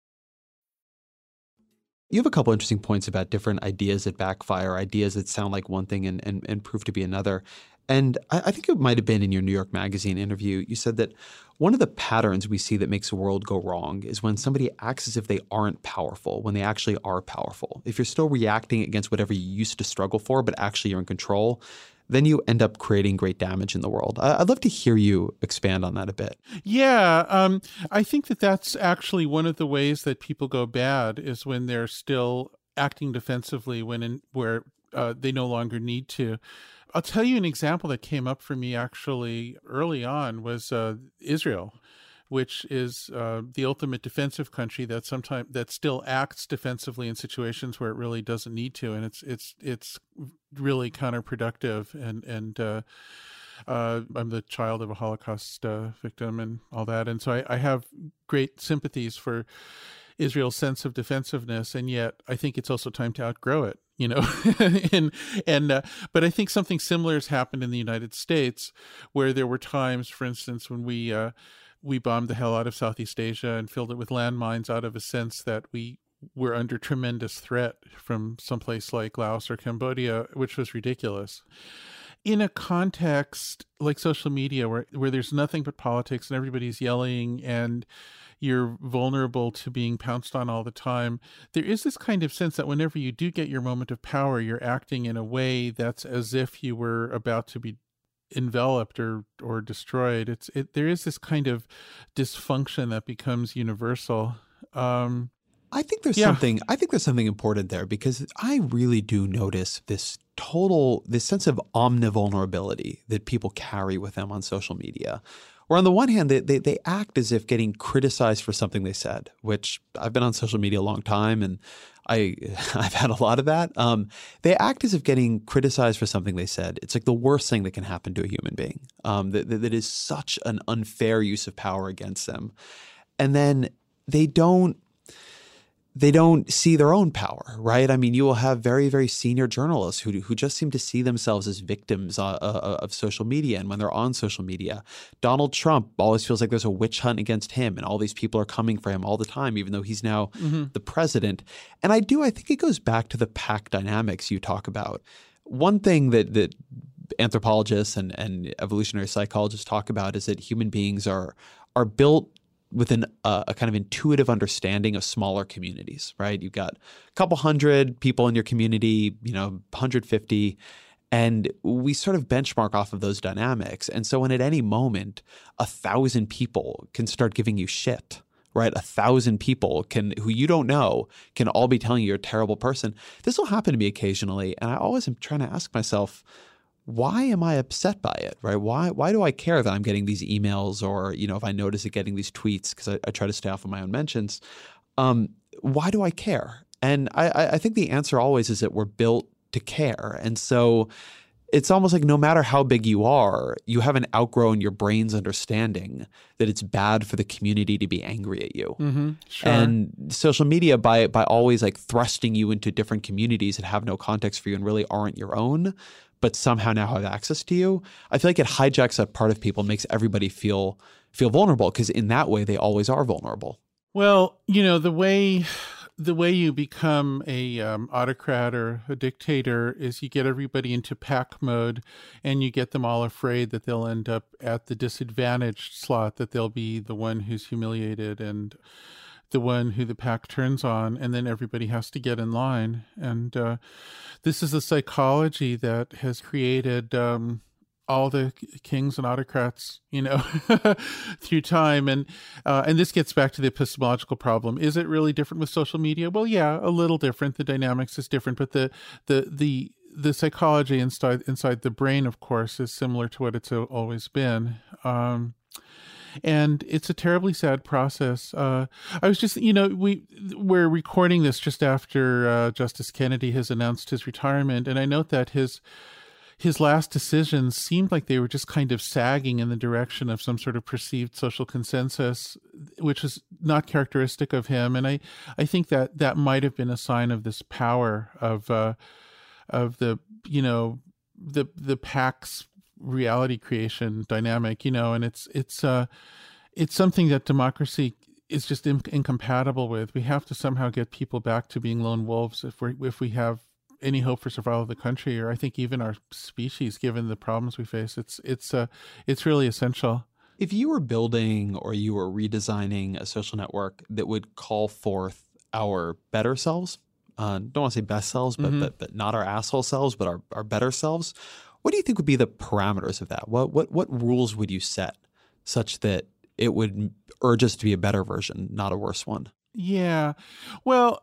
Speaker 4: You have a couple interesting points about different ideas that backfire, ideas that sound like one thing and prove to be another. And I think it might have been in your New York Magazine interview, you said that one of the patterns we see that makes the world go wrong is when somebody acts as if they aren't powerful, when they actually are powerful. If you're still reacting against whatever you used to struggle for, but actually you're in control, then you end up creating great damage in the world. I'd love to hear you expand on that a bit.
Speaker 3: Yeah, I think that's actually one of the ways that people go bad is when they're still acting defensively where they no longer need to. I'll tell you an example that came up for me actually early on was Israel, which is the ultimate defensive country that still acts defensively in situations where it really doesn't need to, and it's really counterproductive. And I'm the child of a Holocaust victim and all that, and so I have great sympathies for Israel's sense of defensiveness, and yet I think it's also time to outgrow it. But I think something similar has happened in the United States, where there were times, for instance, when we bombed the hell out of Southeast Asia and filled it with landmines out of a sense that we were under tremendous threat from someplace like Laos or Cambodia, which was ridiculous. In a context like social media where there's nothing but politics and everybody's yelling and you're vulnerable to being pounced on all the time, there is this kind of sense that whenever you do get your moment of power, you're acting in a way that's as if you were about to be enveloped or destroyed. There is this kind of dysfunction that becomes universal.
Speaker 4: I think there's something important there, because I really do notice this sense of omnivulnerability that people carry with them on social media. Where on the one hand, they act as if getting criticized for something they said, which I've been on social media a long time, and I've had a lot of that. They act as if getting criticized for something they said, it's like the worst thing that can happen to a human being. That is such an unfair use of power against them. And then they don't see their own power, right? I mean, you will have very, very senior journalists who just seem to see themselves as victims of social media. And when they're on social media, Donald Trump always feels like there's a witch hunt against him and all these people are coming for him all the time, even though he's now the president. And I think it goes back to the pack dynamics you talk about. One thing that anthropologists and evolutionary psychologists talk about is that human beings are built with a kind of intuitive understanding of smaller communities, right? You've got a couple hundred people in your community, 150, and we sort of benchmark off of those dynamics. And so when at any moment, 1,000 people can start giving you shit, right? 1,000 people who you don't know can all be telling you you're a terrible person. This will happen to me occasionally. And I always am trying to ask myself, why am I upset by it, right? Why do I care that I'm getting these emails or, if I notice it getting these tweets, because I try to stay off of my own mentions. Why do I care? And I think the answer always is that we're built to care. And so it's almost like no matter how big you are, you haven't outgrown your brain's understanding that it's bad for the community to be angry at you.
Speaker 3: Mm-hmm. Sure.
Speaker 4: And social media, by always like thrusting you into different communities that have no context for you and really aren't your own, but somehow now have access to you, I feel like it hijacks that part of people and makes everybody feel vulnerable, because in that way they always are vulnerable.
Speaker 3: Well, the way you become a autocrat or a dictator is you get everybody into pack mode, and you get them all afraid that they'll end up at the disadvantaged slot, that they'll be the one who's humiliated and the one who the pack turns on, and then everybody has to get in line. And this is a psychology that has created all the kings and autocrats, through time. And this gets back to the epistemological problem. Is it really different with social media? Well, yeah, a little different. The dynamics is different, but the psychology inside the brain, of course, is similar to what it's always been. And it's a terribly sad process. I was just, we're recording this just after Justice Kennedy has announced his retirement. And I note that his last decisions seemed like they were just kind of sagging in the direction of some sort of perceived social consensus, which is not characteristic of him. And I think that might have been a sign of this power of the PAC's reality creation dynamic, and it's something that democracy is just incompatible with. We have to somehow get people back to being lone wolves if we have any hope for survival of the country, or I think even our species, given the problems we face. It's really essential.
Speaker 4: If you were building or you were redesigning a social network that would call forth our better selves, don't want to say best selves, but not our asshole selves, but our better selves, what do you think would be the parameters of that? What rules would you set such that it would urge us to be a better version, not a worse one?
Speaker 3: Yeah. Well,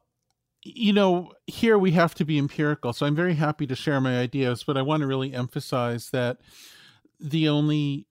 Speaker 3: here we have to be empirical. So I'm very happy to share my ideas, but I want to really emphasize that the only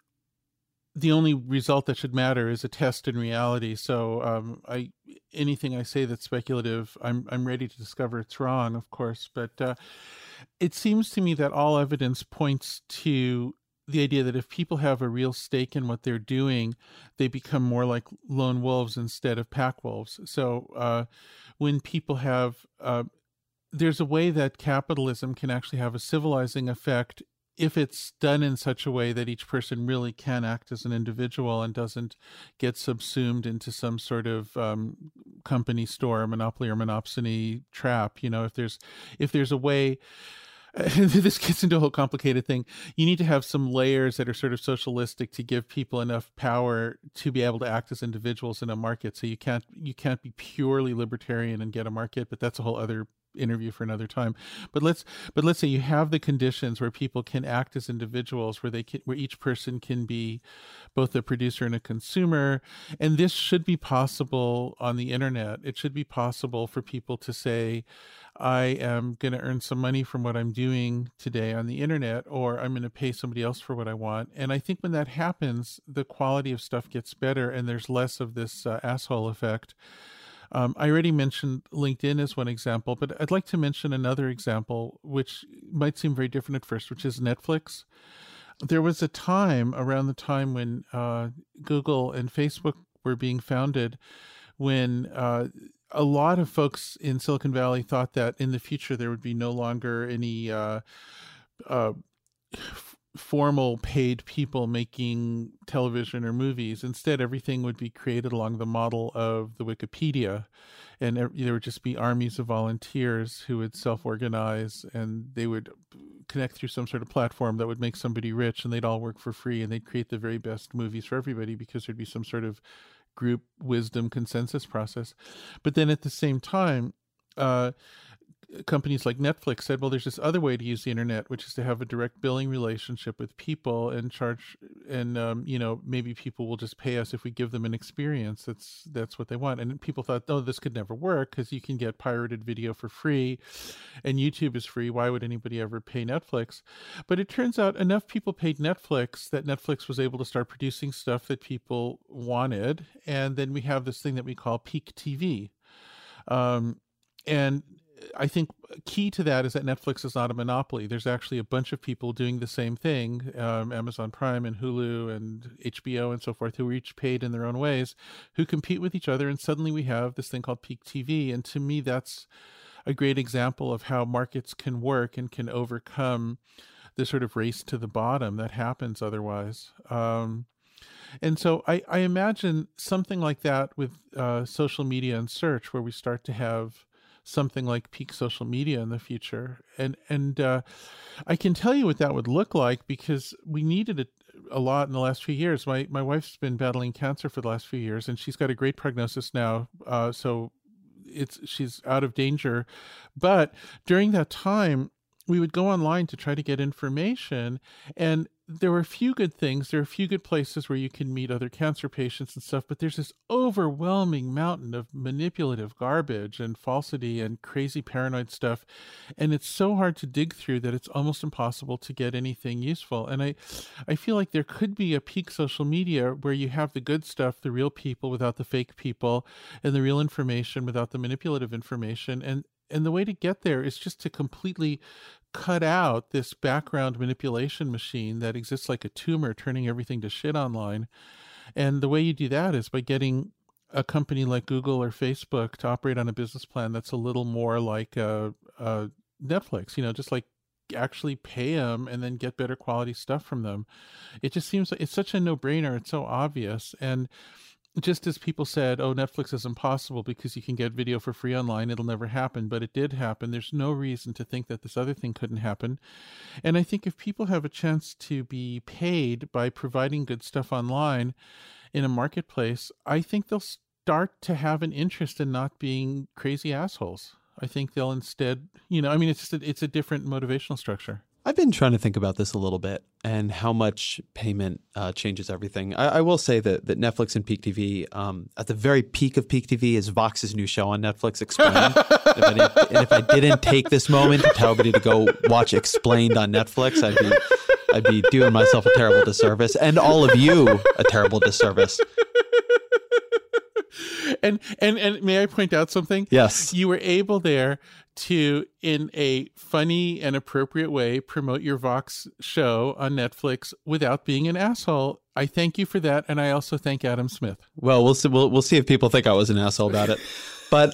Speaker 3: result that should matter is a test in reality. So anything I say that's speculative, I'm ready to discover it's wrong, of course. But it seems to me that all evidence points to the idea that if people have a real stake in what they're doing, they become more like lone wolves instead of pack wolves. So when people have, there's a way that capitalism can actually have a civilizing effect if it's done in such a way that each person really can act as an individual and doesn't get subsumed into some sort of company store, monopoly or monopsony trap. If there's a way, this gets into a whole complicated thing. You need to have some layers that are sort of socialistic to give people enough power to be able to act as individuals in a market. So you can't be purely libertarian and get a market, but that's a whole other interview for another time. But let's say you have the conditions where people can act as individuals, where each person can be both a producer and a consumer. And this should be possible on the internet. It should be possible for people to say, I am going to earn some money from what I'm doing today on the internet, or I'm going to pay somebody else for what I want. And I think when that happens, the quality of stuff gets better and there's less of this asshole effect. I already mentioned LinkedIn as one example, but I'd like to mention another example, which might seem very different at first, which is Netflix. There was a time around the time when Google and Facebook were being founded when a lot of folks in Silicon Valley thought that in the future there would be no longer any formal paid people making television or movies. Instead, everything would be created along the model of the Wikipedia, and there would just be armies of volunteers who would self-organize, and they would connect through some sort of platform that would make somebody rich, and they'd all work for free, and they'd create the very best movies for everybody because there'd be some sort of group wisdom consensus process. But then at the same time, companies like Netflix said, well, there's this other way to use the internet, which is to have a direct billing relationship with people and charge, and maybe people will just pay us if we give them an experience. That's what they want. And people thought, oh, this could never work because you can get pirated video for free and YouTube is free. Why would anybody ever pay Netflix? But it turns out enough people paid Netflix that Netflix was able to start producing stuff that people wanted. And then we have this thing that we call peak TV. And I think key to that is that Netflix is not a monopoly. There's actually a bunch of people doing the same thing, Amazon Prime and Hulu and HBO and so forth, who are each paid in their own ways, who compete with each other. And suddenly we have this thing called peak TV. And to me, that's a great example of how markets can work and can overcome the sort of race to the bottom that happens otherwise. And so I imagine something like that with social media and search, where we start to have something like peak social media in the future. And I can tell you what that would look like because we needed it a lot in the last few years. My wife's been battling cancer for the last few years, and she's got a great prognosis now. So she's out of danger. But during that time, we would go online to try to get information, and there were a few good things. There are a few good places where you can meet other cancer patients and stuff, but there's this overwhelming mountain of manipulative garbage and falsity and crazy paranoid stuff. And it's so hard to dig through that it's almost impossible to get anything useful. And I feel like there could be a peak social media where you have the good stuff, the real people without the fake people, and the real information without the manipulative information. And the way to get there is just to completely cut out this background manipulation machine that exists like a tumor, turning everything to shit online. And the way you do that is by getting a company like Google or Facebook to operate on a business plan that's a little more like Netflix, just like actually pay them and then get better quality stuff from them. It just seems like it's such a no-brainer. It's so obvious. And just as people said, oh, Netflix is impossible because you can get video for free online, it'll never happen, but it did happen. There's no reason to think that this other thing couldn't happen. And I think if people have a chance to be paid by providing good stuff online in a marketplace, I think they'll start to have an interest in not being crazy assholes. I think they'll instead, it's a different motivational structure.
Speaker 4: I've been trying to think about this a little bit and how much payment changes everything. I will say that Netflix and Peak TV, at the very peak of Peak TV, is Vox's new show on Netflix, Explained. And if I didn't take this moment to tell everybody to go watch Explained on Netflix, I'd be doing myself a terrible disservice, and all of you a terrible disservice.
Speaker 3: And may I point out something?
Speaker 4: Yes.
Speaker 3: You were able there to, in a funny and appropriate way, promote your Vox show on Netflix without being an asshole. I thank you for that, and I also thank Adam Smith.
Speaker 4: Well, we'll see if people think I was an asshole about it. But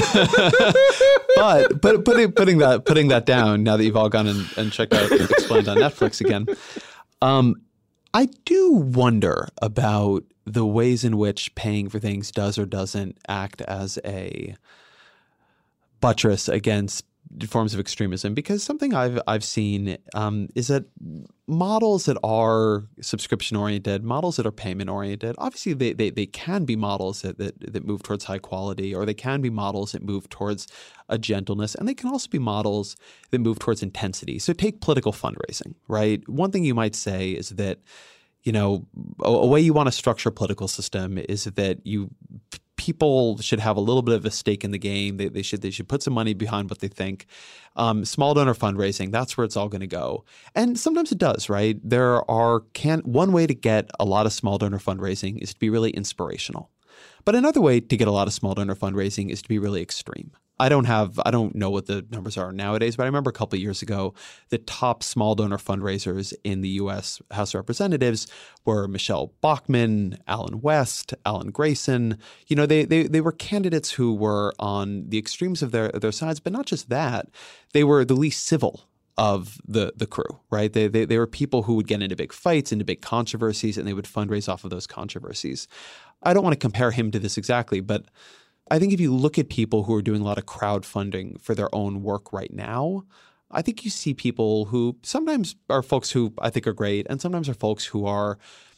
Speaker 4: but putting that down, now that you've all gone and checked out Explained on Netflix again, I do wonder about the ways in which paying for things does or doesn't act as a buttress against forms of extremism, because something I've seen is that models that are subscription oriented, models that are payment oriented, obviously they can be models that move towards high quality, or they can be models that move towards a gentleness, and they can also be models that move towards intensity. So take political fundraising, right? One thing you might say is that, a way you want to structure a political system is that people should have a little bit of a stake in the game. They should put some money behind what they think. Small donor fundraising, that's where it's all going to go. And sometimes it does, right? One way to get a lot of small donor fundraising is to be really inspirational. But another way to get a lot of small donor fundraising is to be really extreme. I don't know what the numbers are nowadays, but I remember a couple of years ago, the top small donor fundraisers in the U.S. House of Representatives were Michelle Bachmann, Alan West, Alan Grayson. You know, they were candidates who were on the extremes of their sides, but not just that. They were the least civil of the crew, right? They were people who would get into big fights, into big controversies, and they would fundraise off of those controversies. I don't want to compare him to this exactly, but I think if you look at people who are doing a lot of crowdfunding for their own work right now, I think you see people who sometimes are folks who I think are great, and sometimes are folks who are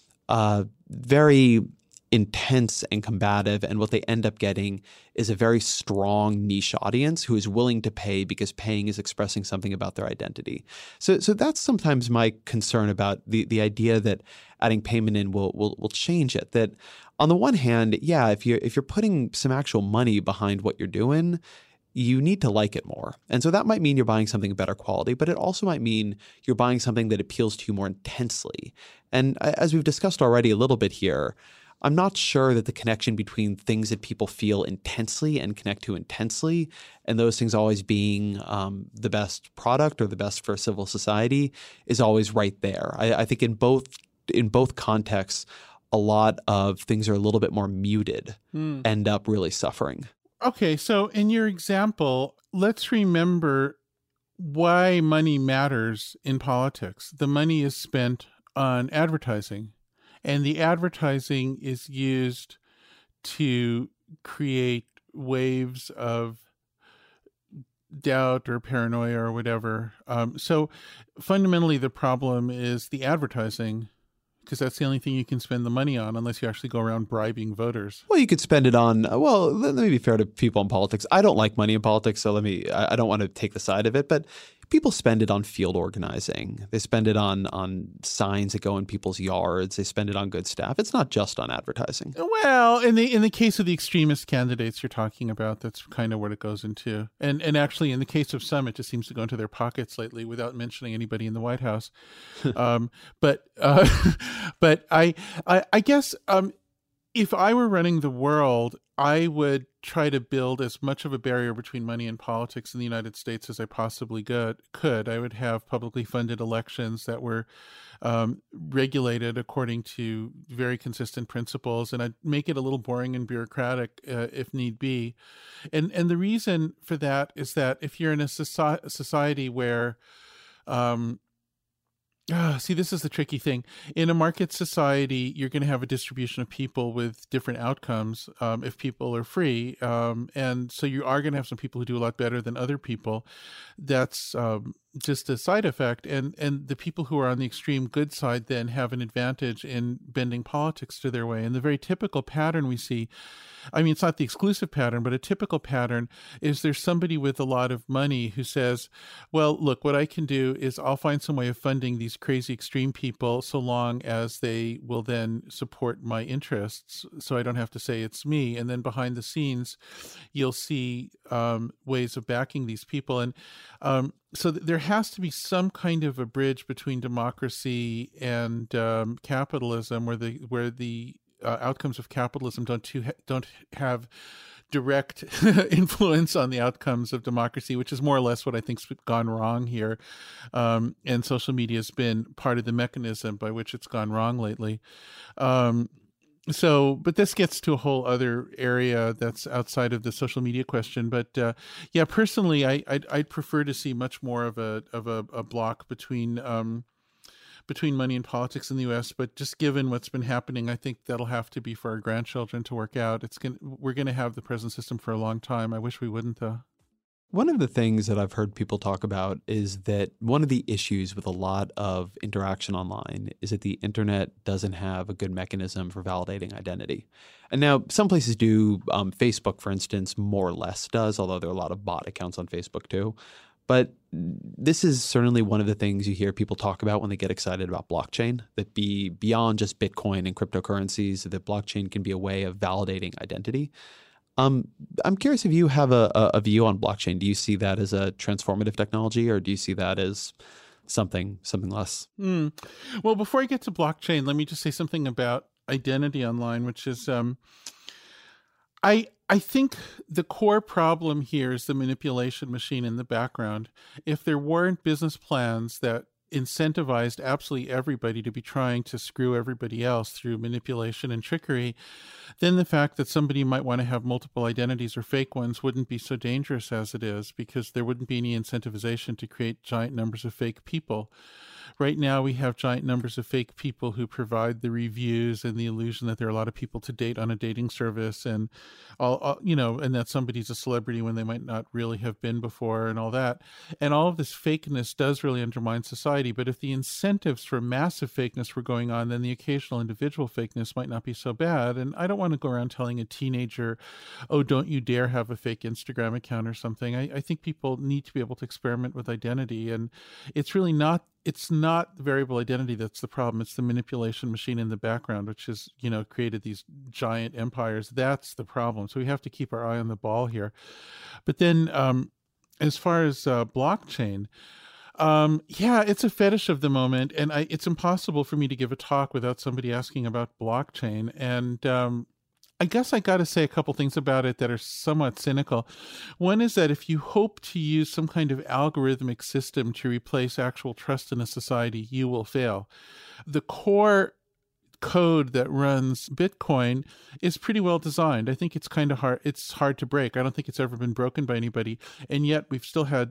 Speaker 4: very intense and combative, and what they end up getting is a very strong niche audience who is willing to pay because paying is expressing something about their identity. So that's sometimes my concern about the idea that adding payment in will change it. That on the one hand, yeah, if you're putting some actual money behind what you're doing, you need to like it more. And so that might mean you're buying something of better quality, but it also might mean you're buying something that appeals to you more intensely. And as we've discussed already a little bit here, I'm not sure that the connection between things that people feel intensely and connect to intensely, and those things always being the best product or the best for civil society, is always right there. I think in both contexts, a lot of things are a little bit more muted, end up really suffering.
Speaker 3: Okay, so in your example, let's remember why money matters in politics. The money is spent on advertising. And the advertising is used to create waves of doubt or paranoia or whatever. So fundamentally, the problem is the advertising, because that's the only thing you can spend the money on unless you actually go around bribing voters.
Speaker 4: Well, you could spend it on, well, let me be fair to people in politics. I don't like money in politics, so I don't want to take the side of it, but people spend it on field organizing. They spend it on signs that go in people's yards. They spend it on good staff. It's not just on advertising.
Speaker 3: Well, in the case of the extremist candidates you're talking about, that's kind of what it goes into. And actually, in the case of some, it just seems to go into their pockets lately without mentioning anybody in the White House. But I guess if I were running the world, I would try to build as much of a barrier between money and politics in the United States as I possibly could. I would have publicly funded elections that were regulated according to very consistent principles, and I'd make it a little boring and bureaucratic if need be. And the reason for that is that if you're in a society where see, this is the tricky thing. In a market society, you're going to have a distribution of people with different outcomes if people are free. And so you are going to have some people who do a lot better than other people. That's just a side effect. And the people who are on the extreme good side then have an advantage in bending politics to their way. And the very typical pattern we see, I mean, it's not the exclusive pattern, but a typical pattern is there's somebody with a lot of money who says, well, look, what I can do is I'll find some way of funding these crazy extreme people so long as they will then support my interests, so I don't have to say it's me. And then behind the scenes, you'll see ways of backing these people. And so there has to be some kind of a bridge between democracy and capitalism, where the outcomes of capitalism don't have direct influence on the outcomes of democracy, which is more or less what I think's gone wrong here. And social media has been part of the mechanism by which it's gone wrong lately. But this gets to a whole other area that's outside of the social media question. But yeah, personally, I'd prefer to see much more of a block between money and politics in the U.S. But just given what's been happening, I think that'll have to be for our grandchildren to work out. We're going to have the present system for a long time. I wish we wouldn't, though.
Speaker 4: One of the things that I've heard people talk about is that one of the issues with a lot of interaction online is that the internet doesn't have a good mechanism for validating identity. And now some places do. Facebook, for instance, more or less does, although there are a lot of bot accounts on Facebook too. But this is certainly one of the things you hear people talk about when they get excited about blockchain, that beyond just Bitcoin and cryptocurrencies, that blockchain can be a way of validating identity. I'm curious if you have a view on blockchain. Do you see that as a transformative technology, or do you see that as something less?
Speaker 3: Well, before I get to blockchain, let me just say something about identity online, which is I think the core problem here is the manipulation machine in the background. If there weren't business plans that incentivized absolutely everybody to be trying to screw everybody else through manipulation and trickery, then the fact that somebody might want to have multiple identities or fake ones wouldn't be so dangerous as it is, because there wouldn't be any incentivization to create giant numbers of fake people. Right now, we have giant numbers of fake people who provide the reviews and the illusion that there are a lot of people to date on a dating service, and and that somebody's a celebrity when they might not really have been before, and all that. And all of this fakeness does really undermine society. But if the incentives for massive fakeness were going on, then the occasional individual fakeness might not be so bad. And I don't want to go around telling a teenager, "Oh, don't you dare have a fake Instagram account" or something. I think people need to be able to experiment with identity, and it's really not. It's not the variable identity that's the problem. It's the manipulation machine in the background, which has, created these giant empires. That's the problem. So we have to keep our eye on the ball here. But then as far as blockchain, it's a fetish of the moment. And it's impossible for me to give a talk without somebody asking about blockchain. And I guess I got to say a couple things about it that are somewhat cynical. One is that if you hope to use some kind of algorithmic system to replace actual trust in a society, you will fail. The core code that runs Bitcoin is pretty well designed. I think it's kind of hard. It's hard to break. I don't think it's ever been broken by anybody. And yet we've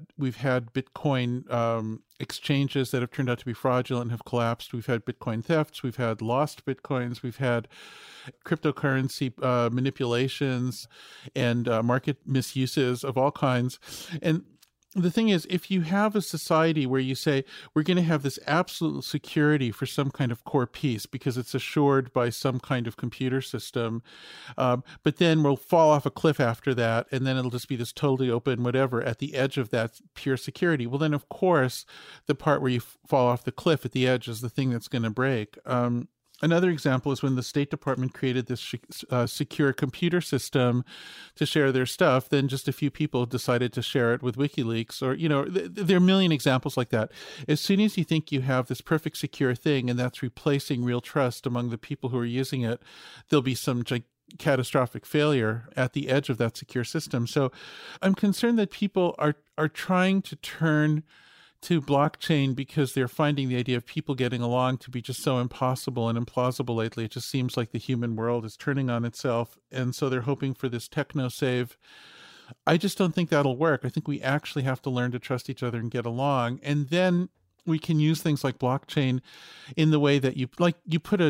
Speaker 3: had Bitcoin exchanges that have turned out to be fraudulent and have collapsed. We've had Bitcoin thefts. We've had lost Bitcoins. We've had cryptocurrency manipulations and market misuses of all kinds. And the thing is, if you have a society where you say, we're going to have this absolute security for some kind of core piece because it's assured by some kind of computer system, but then we'll fall off a cliff after that, and then it'll just be this totally open whatever at the edge of that pure security. Well, then, of course, the part where you fall off the cliff at the edge is the thing that's going to break. Another example is when the State Department created this secure computer system to share their stuff, then just a few people decided to share it with WikiLeaks, or, there are a million examples like that. As soon as you think you have this perfect secure thing and that's replacing real trust among the people who are using it, there'll be some catastrophic failure at the edge of that secure system. So I'm concerned that people are trying to turn to blockchain because they're finding the idea of people getting along to be just so impossible and implausible lately. It just seems like the human world is turning on itself. And so they're hoping for this techno save. I just don't think that'll work. I think we actually have to learn to trust each other and get along. And then we can use things like blockchain in the way that you put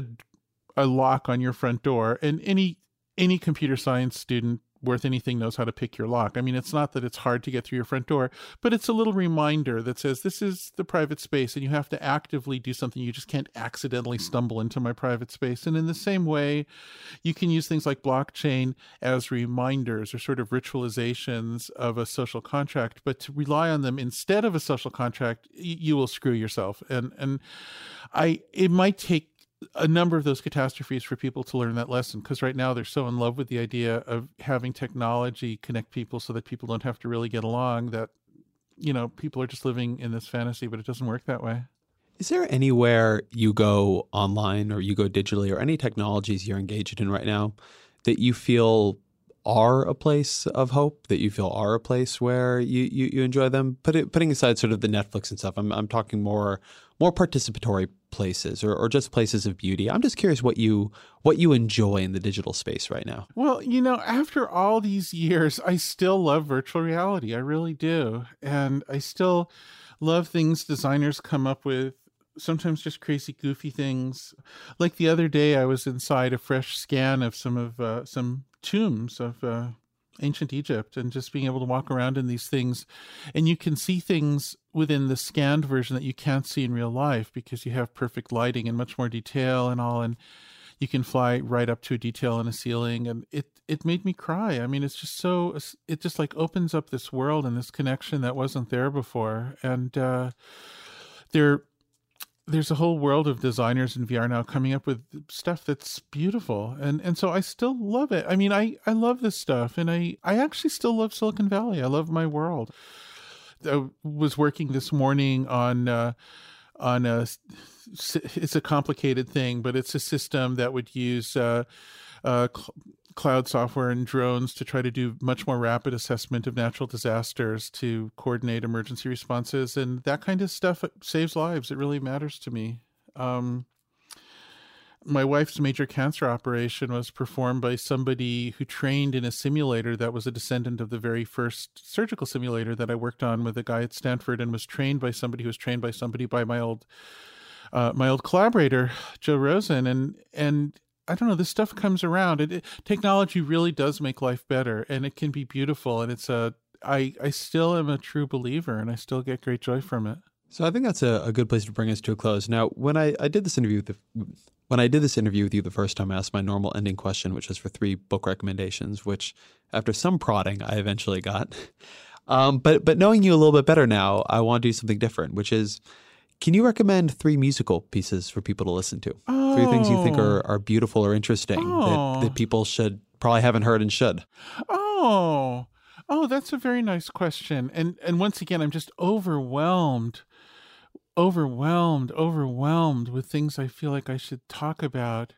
Speaker 3: a lock on your front door, and any computer science student worth anything knows how to pick your lock. I mean, it's not that it's hard to get through your front door, but it's a little reminder that says this is the private space and you have to actively do something. You just can't accidentally stumble into my private space. And in the same way, you can use things like blockchain as reminders or sort of ritualizations of a social contract, but to rely on them instead of a social contract, you will screw yourself. And it might take a number of those catastrophes for people to learn that lesson, because right now they're so in love with the idea of having technology connect people so that people don't have to really get along, that, people are just living in this fantasy, but it doesn't work that way.
Speaker 10: Is there anywhere you go online or you go digitally, or any technologies you're engaged in right now that you feel are a place of hope, that you feel are a place where you enjoy them? Putting aside sort of the Netflix and stuff, I'm talking more participatory places or just places of beauty. I'm just curious what you enjoy in the digital space right now.
Speaker 3: Well, after all these years, I still love virtual reality. I really do. And I still love things designers come up with, sometimes just crazy, goofy things. Like the other day, I was inside a fresh scan of some tombs of ancient Egypt, and just being able to walk around in these things, and you can see things within the scanned version that you can't see in real life because you have perfect lighting and much more detail and all, and you can fly right up to a detail in a ceiling, and it made me cry. I mean, it's just it just like opens up this world and this connection that wasn't there before. And there's a whole world of designers in VR now coming up with stuff that's beautiful. And so I still love it. I mean, I love this stuff, and I actually still love Silicon Valley. I love my world. I was working this morning on it's a complicated thing, but it's a system that would use cloud software and drones to try to do much more rapid assessment of natural disasters, to coordinate emergency responses, and that kind of stuff saves lives. It really matters to me. My wife's major cancer operation was performed by somebody who trained in a simulator that was a descendant of the very first surgical simulator that I worked on with a guy at Stanford, and was trained by somebody who was trained by somebody by my old collaborator, Joe Rosen. And I don't know, this stuff comes around. Technology really does make life better, and it can be beautiful. And I still am a true believer, and I still get great joy from it.
Speaker 10: So I think that's a good place to bring us to a close. Now, when I did this interview with you the first time, I asked my normal ending question, which was for 3 book recommendations, which after some prodding, I eventually got. But knowing you a little bit better now, I want to do something different, which is, can you recommend 3 musical pieces for people to listen to? 3 things you think are beautiful or interesting that people probably haven't heard and should.
Speaker 3: Oh, that's a very nice question. And once again, I'm just overwhelmed with things I feel like I should talk about.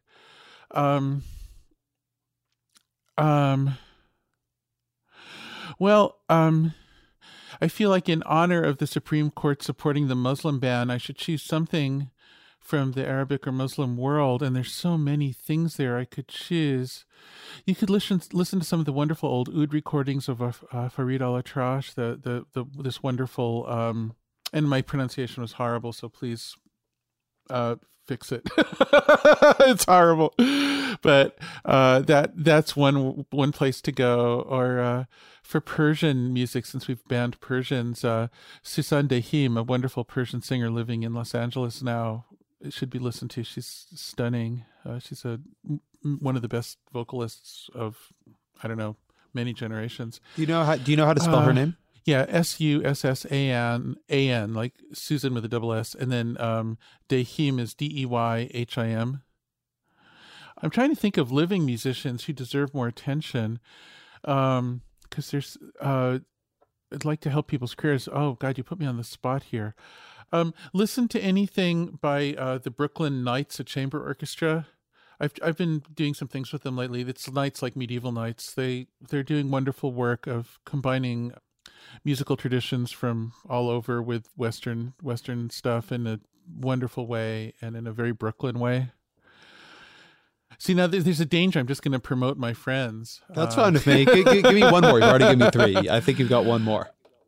Speaker 3: I feel like in honor of the Supreme Court supporting the Muslim ban, I should choose something from the Arabic or Muslim world, and there's so many things there I could choose. You could listen to some of the wonderful old oud recordings of Farid al-Atrash, this wonderful, and my pronunciation was horrible, so please fix it. It's horrible, but that's one place to go. Or for Persian music, since we've banned Persians, Susan Dehim, a wonderful Persian singer living in Los Angeles now, it should be listened to. She's stunning. She's one of the best vocalists of, I don't know, many generations.
Speaker 10: Do you know how to spell her name?
Speaker 3: Yeah, Sussan, like Susan with a double S, and then Dehim is Deyhim. I'm trying to think of living musicians who deserve more attention, because there's. I'd like to help people's careers. Oh God, you put me on the spot here. Listen to anything by the Brooklyn Knights, a chamber orchestra. I've been doing some things with them lately. It's nights like medieval nights. They're doing wonderful work of combining musical traditions from all over with Western stuff in a wonderful way and in a very Brooklyn way. See, now there's a danger. I'm just going to promote my friends.
Speaker 10: That's fine with me. Give me one more. You've already given me 3. I think you've got one more.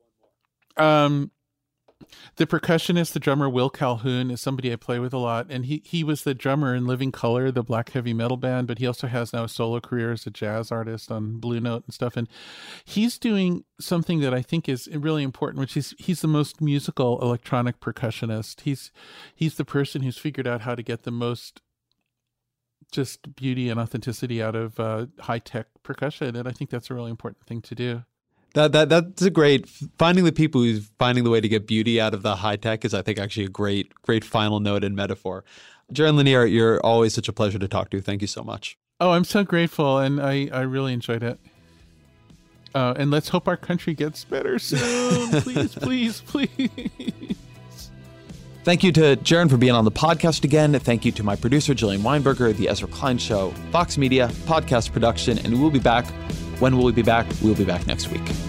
Speaker 3: The percussionist, the drummer Will Calhoun, is somebody I play with a lot, and he was the drummer in Living Colour, the black heavy metal band, but he also has now a solo career as a jazz artist on Blue Note and stuff, and he's doing something that I think is really important, which is he's the most musical electronic percussionist. He's the person who's figured out how to get the most just beauty and authenticity out of high-tech percussion, and I think that's a really important thing to do.
Speaker 10: That's a great, finding the people who's finding the way to get beauty out of the high tech is, I think, actually a great final note and metaphor. Jaron Lanier, you're always such a pleasure to talk to. Thank you so much.
Speaker 3: Oh, I'm so grateful, and I really enjoyed it. And let's hope our country gets better soon. Please, please, please.
Speaker 4: Thank you to Jaron for being on the podcast again. Thank you to my producer, Jillian Weinberger, The Ezra Klein Show, Vox Media, podcast production, and we'll be back. When will we be back? We'll be back next week.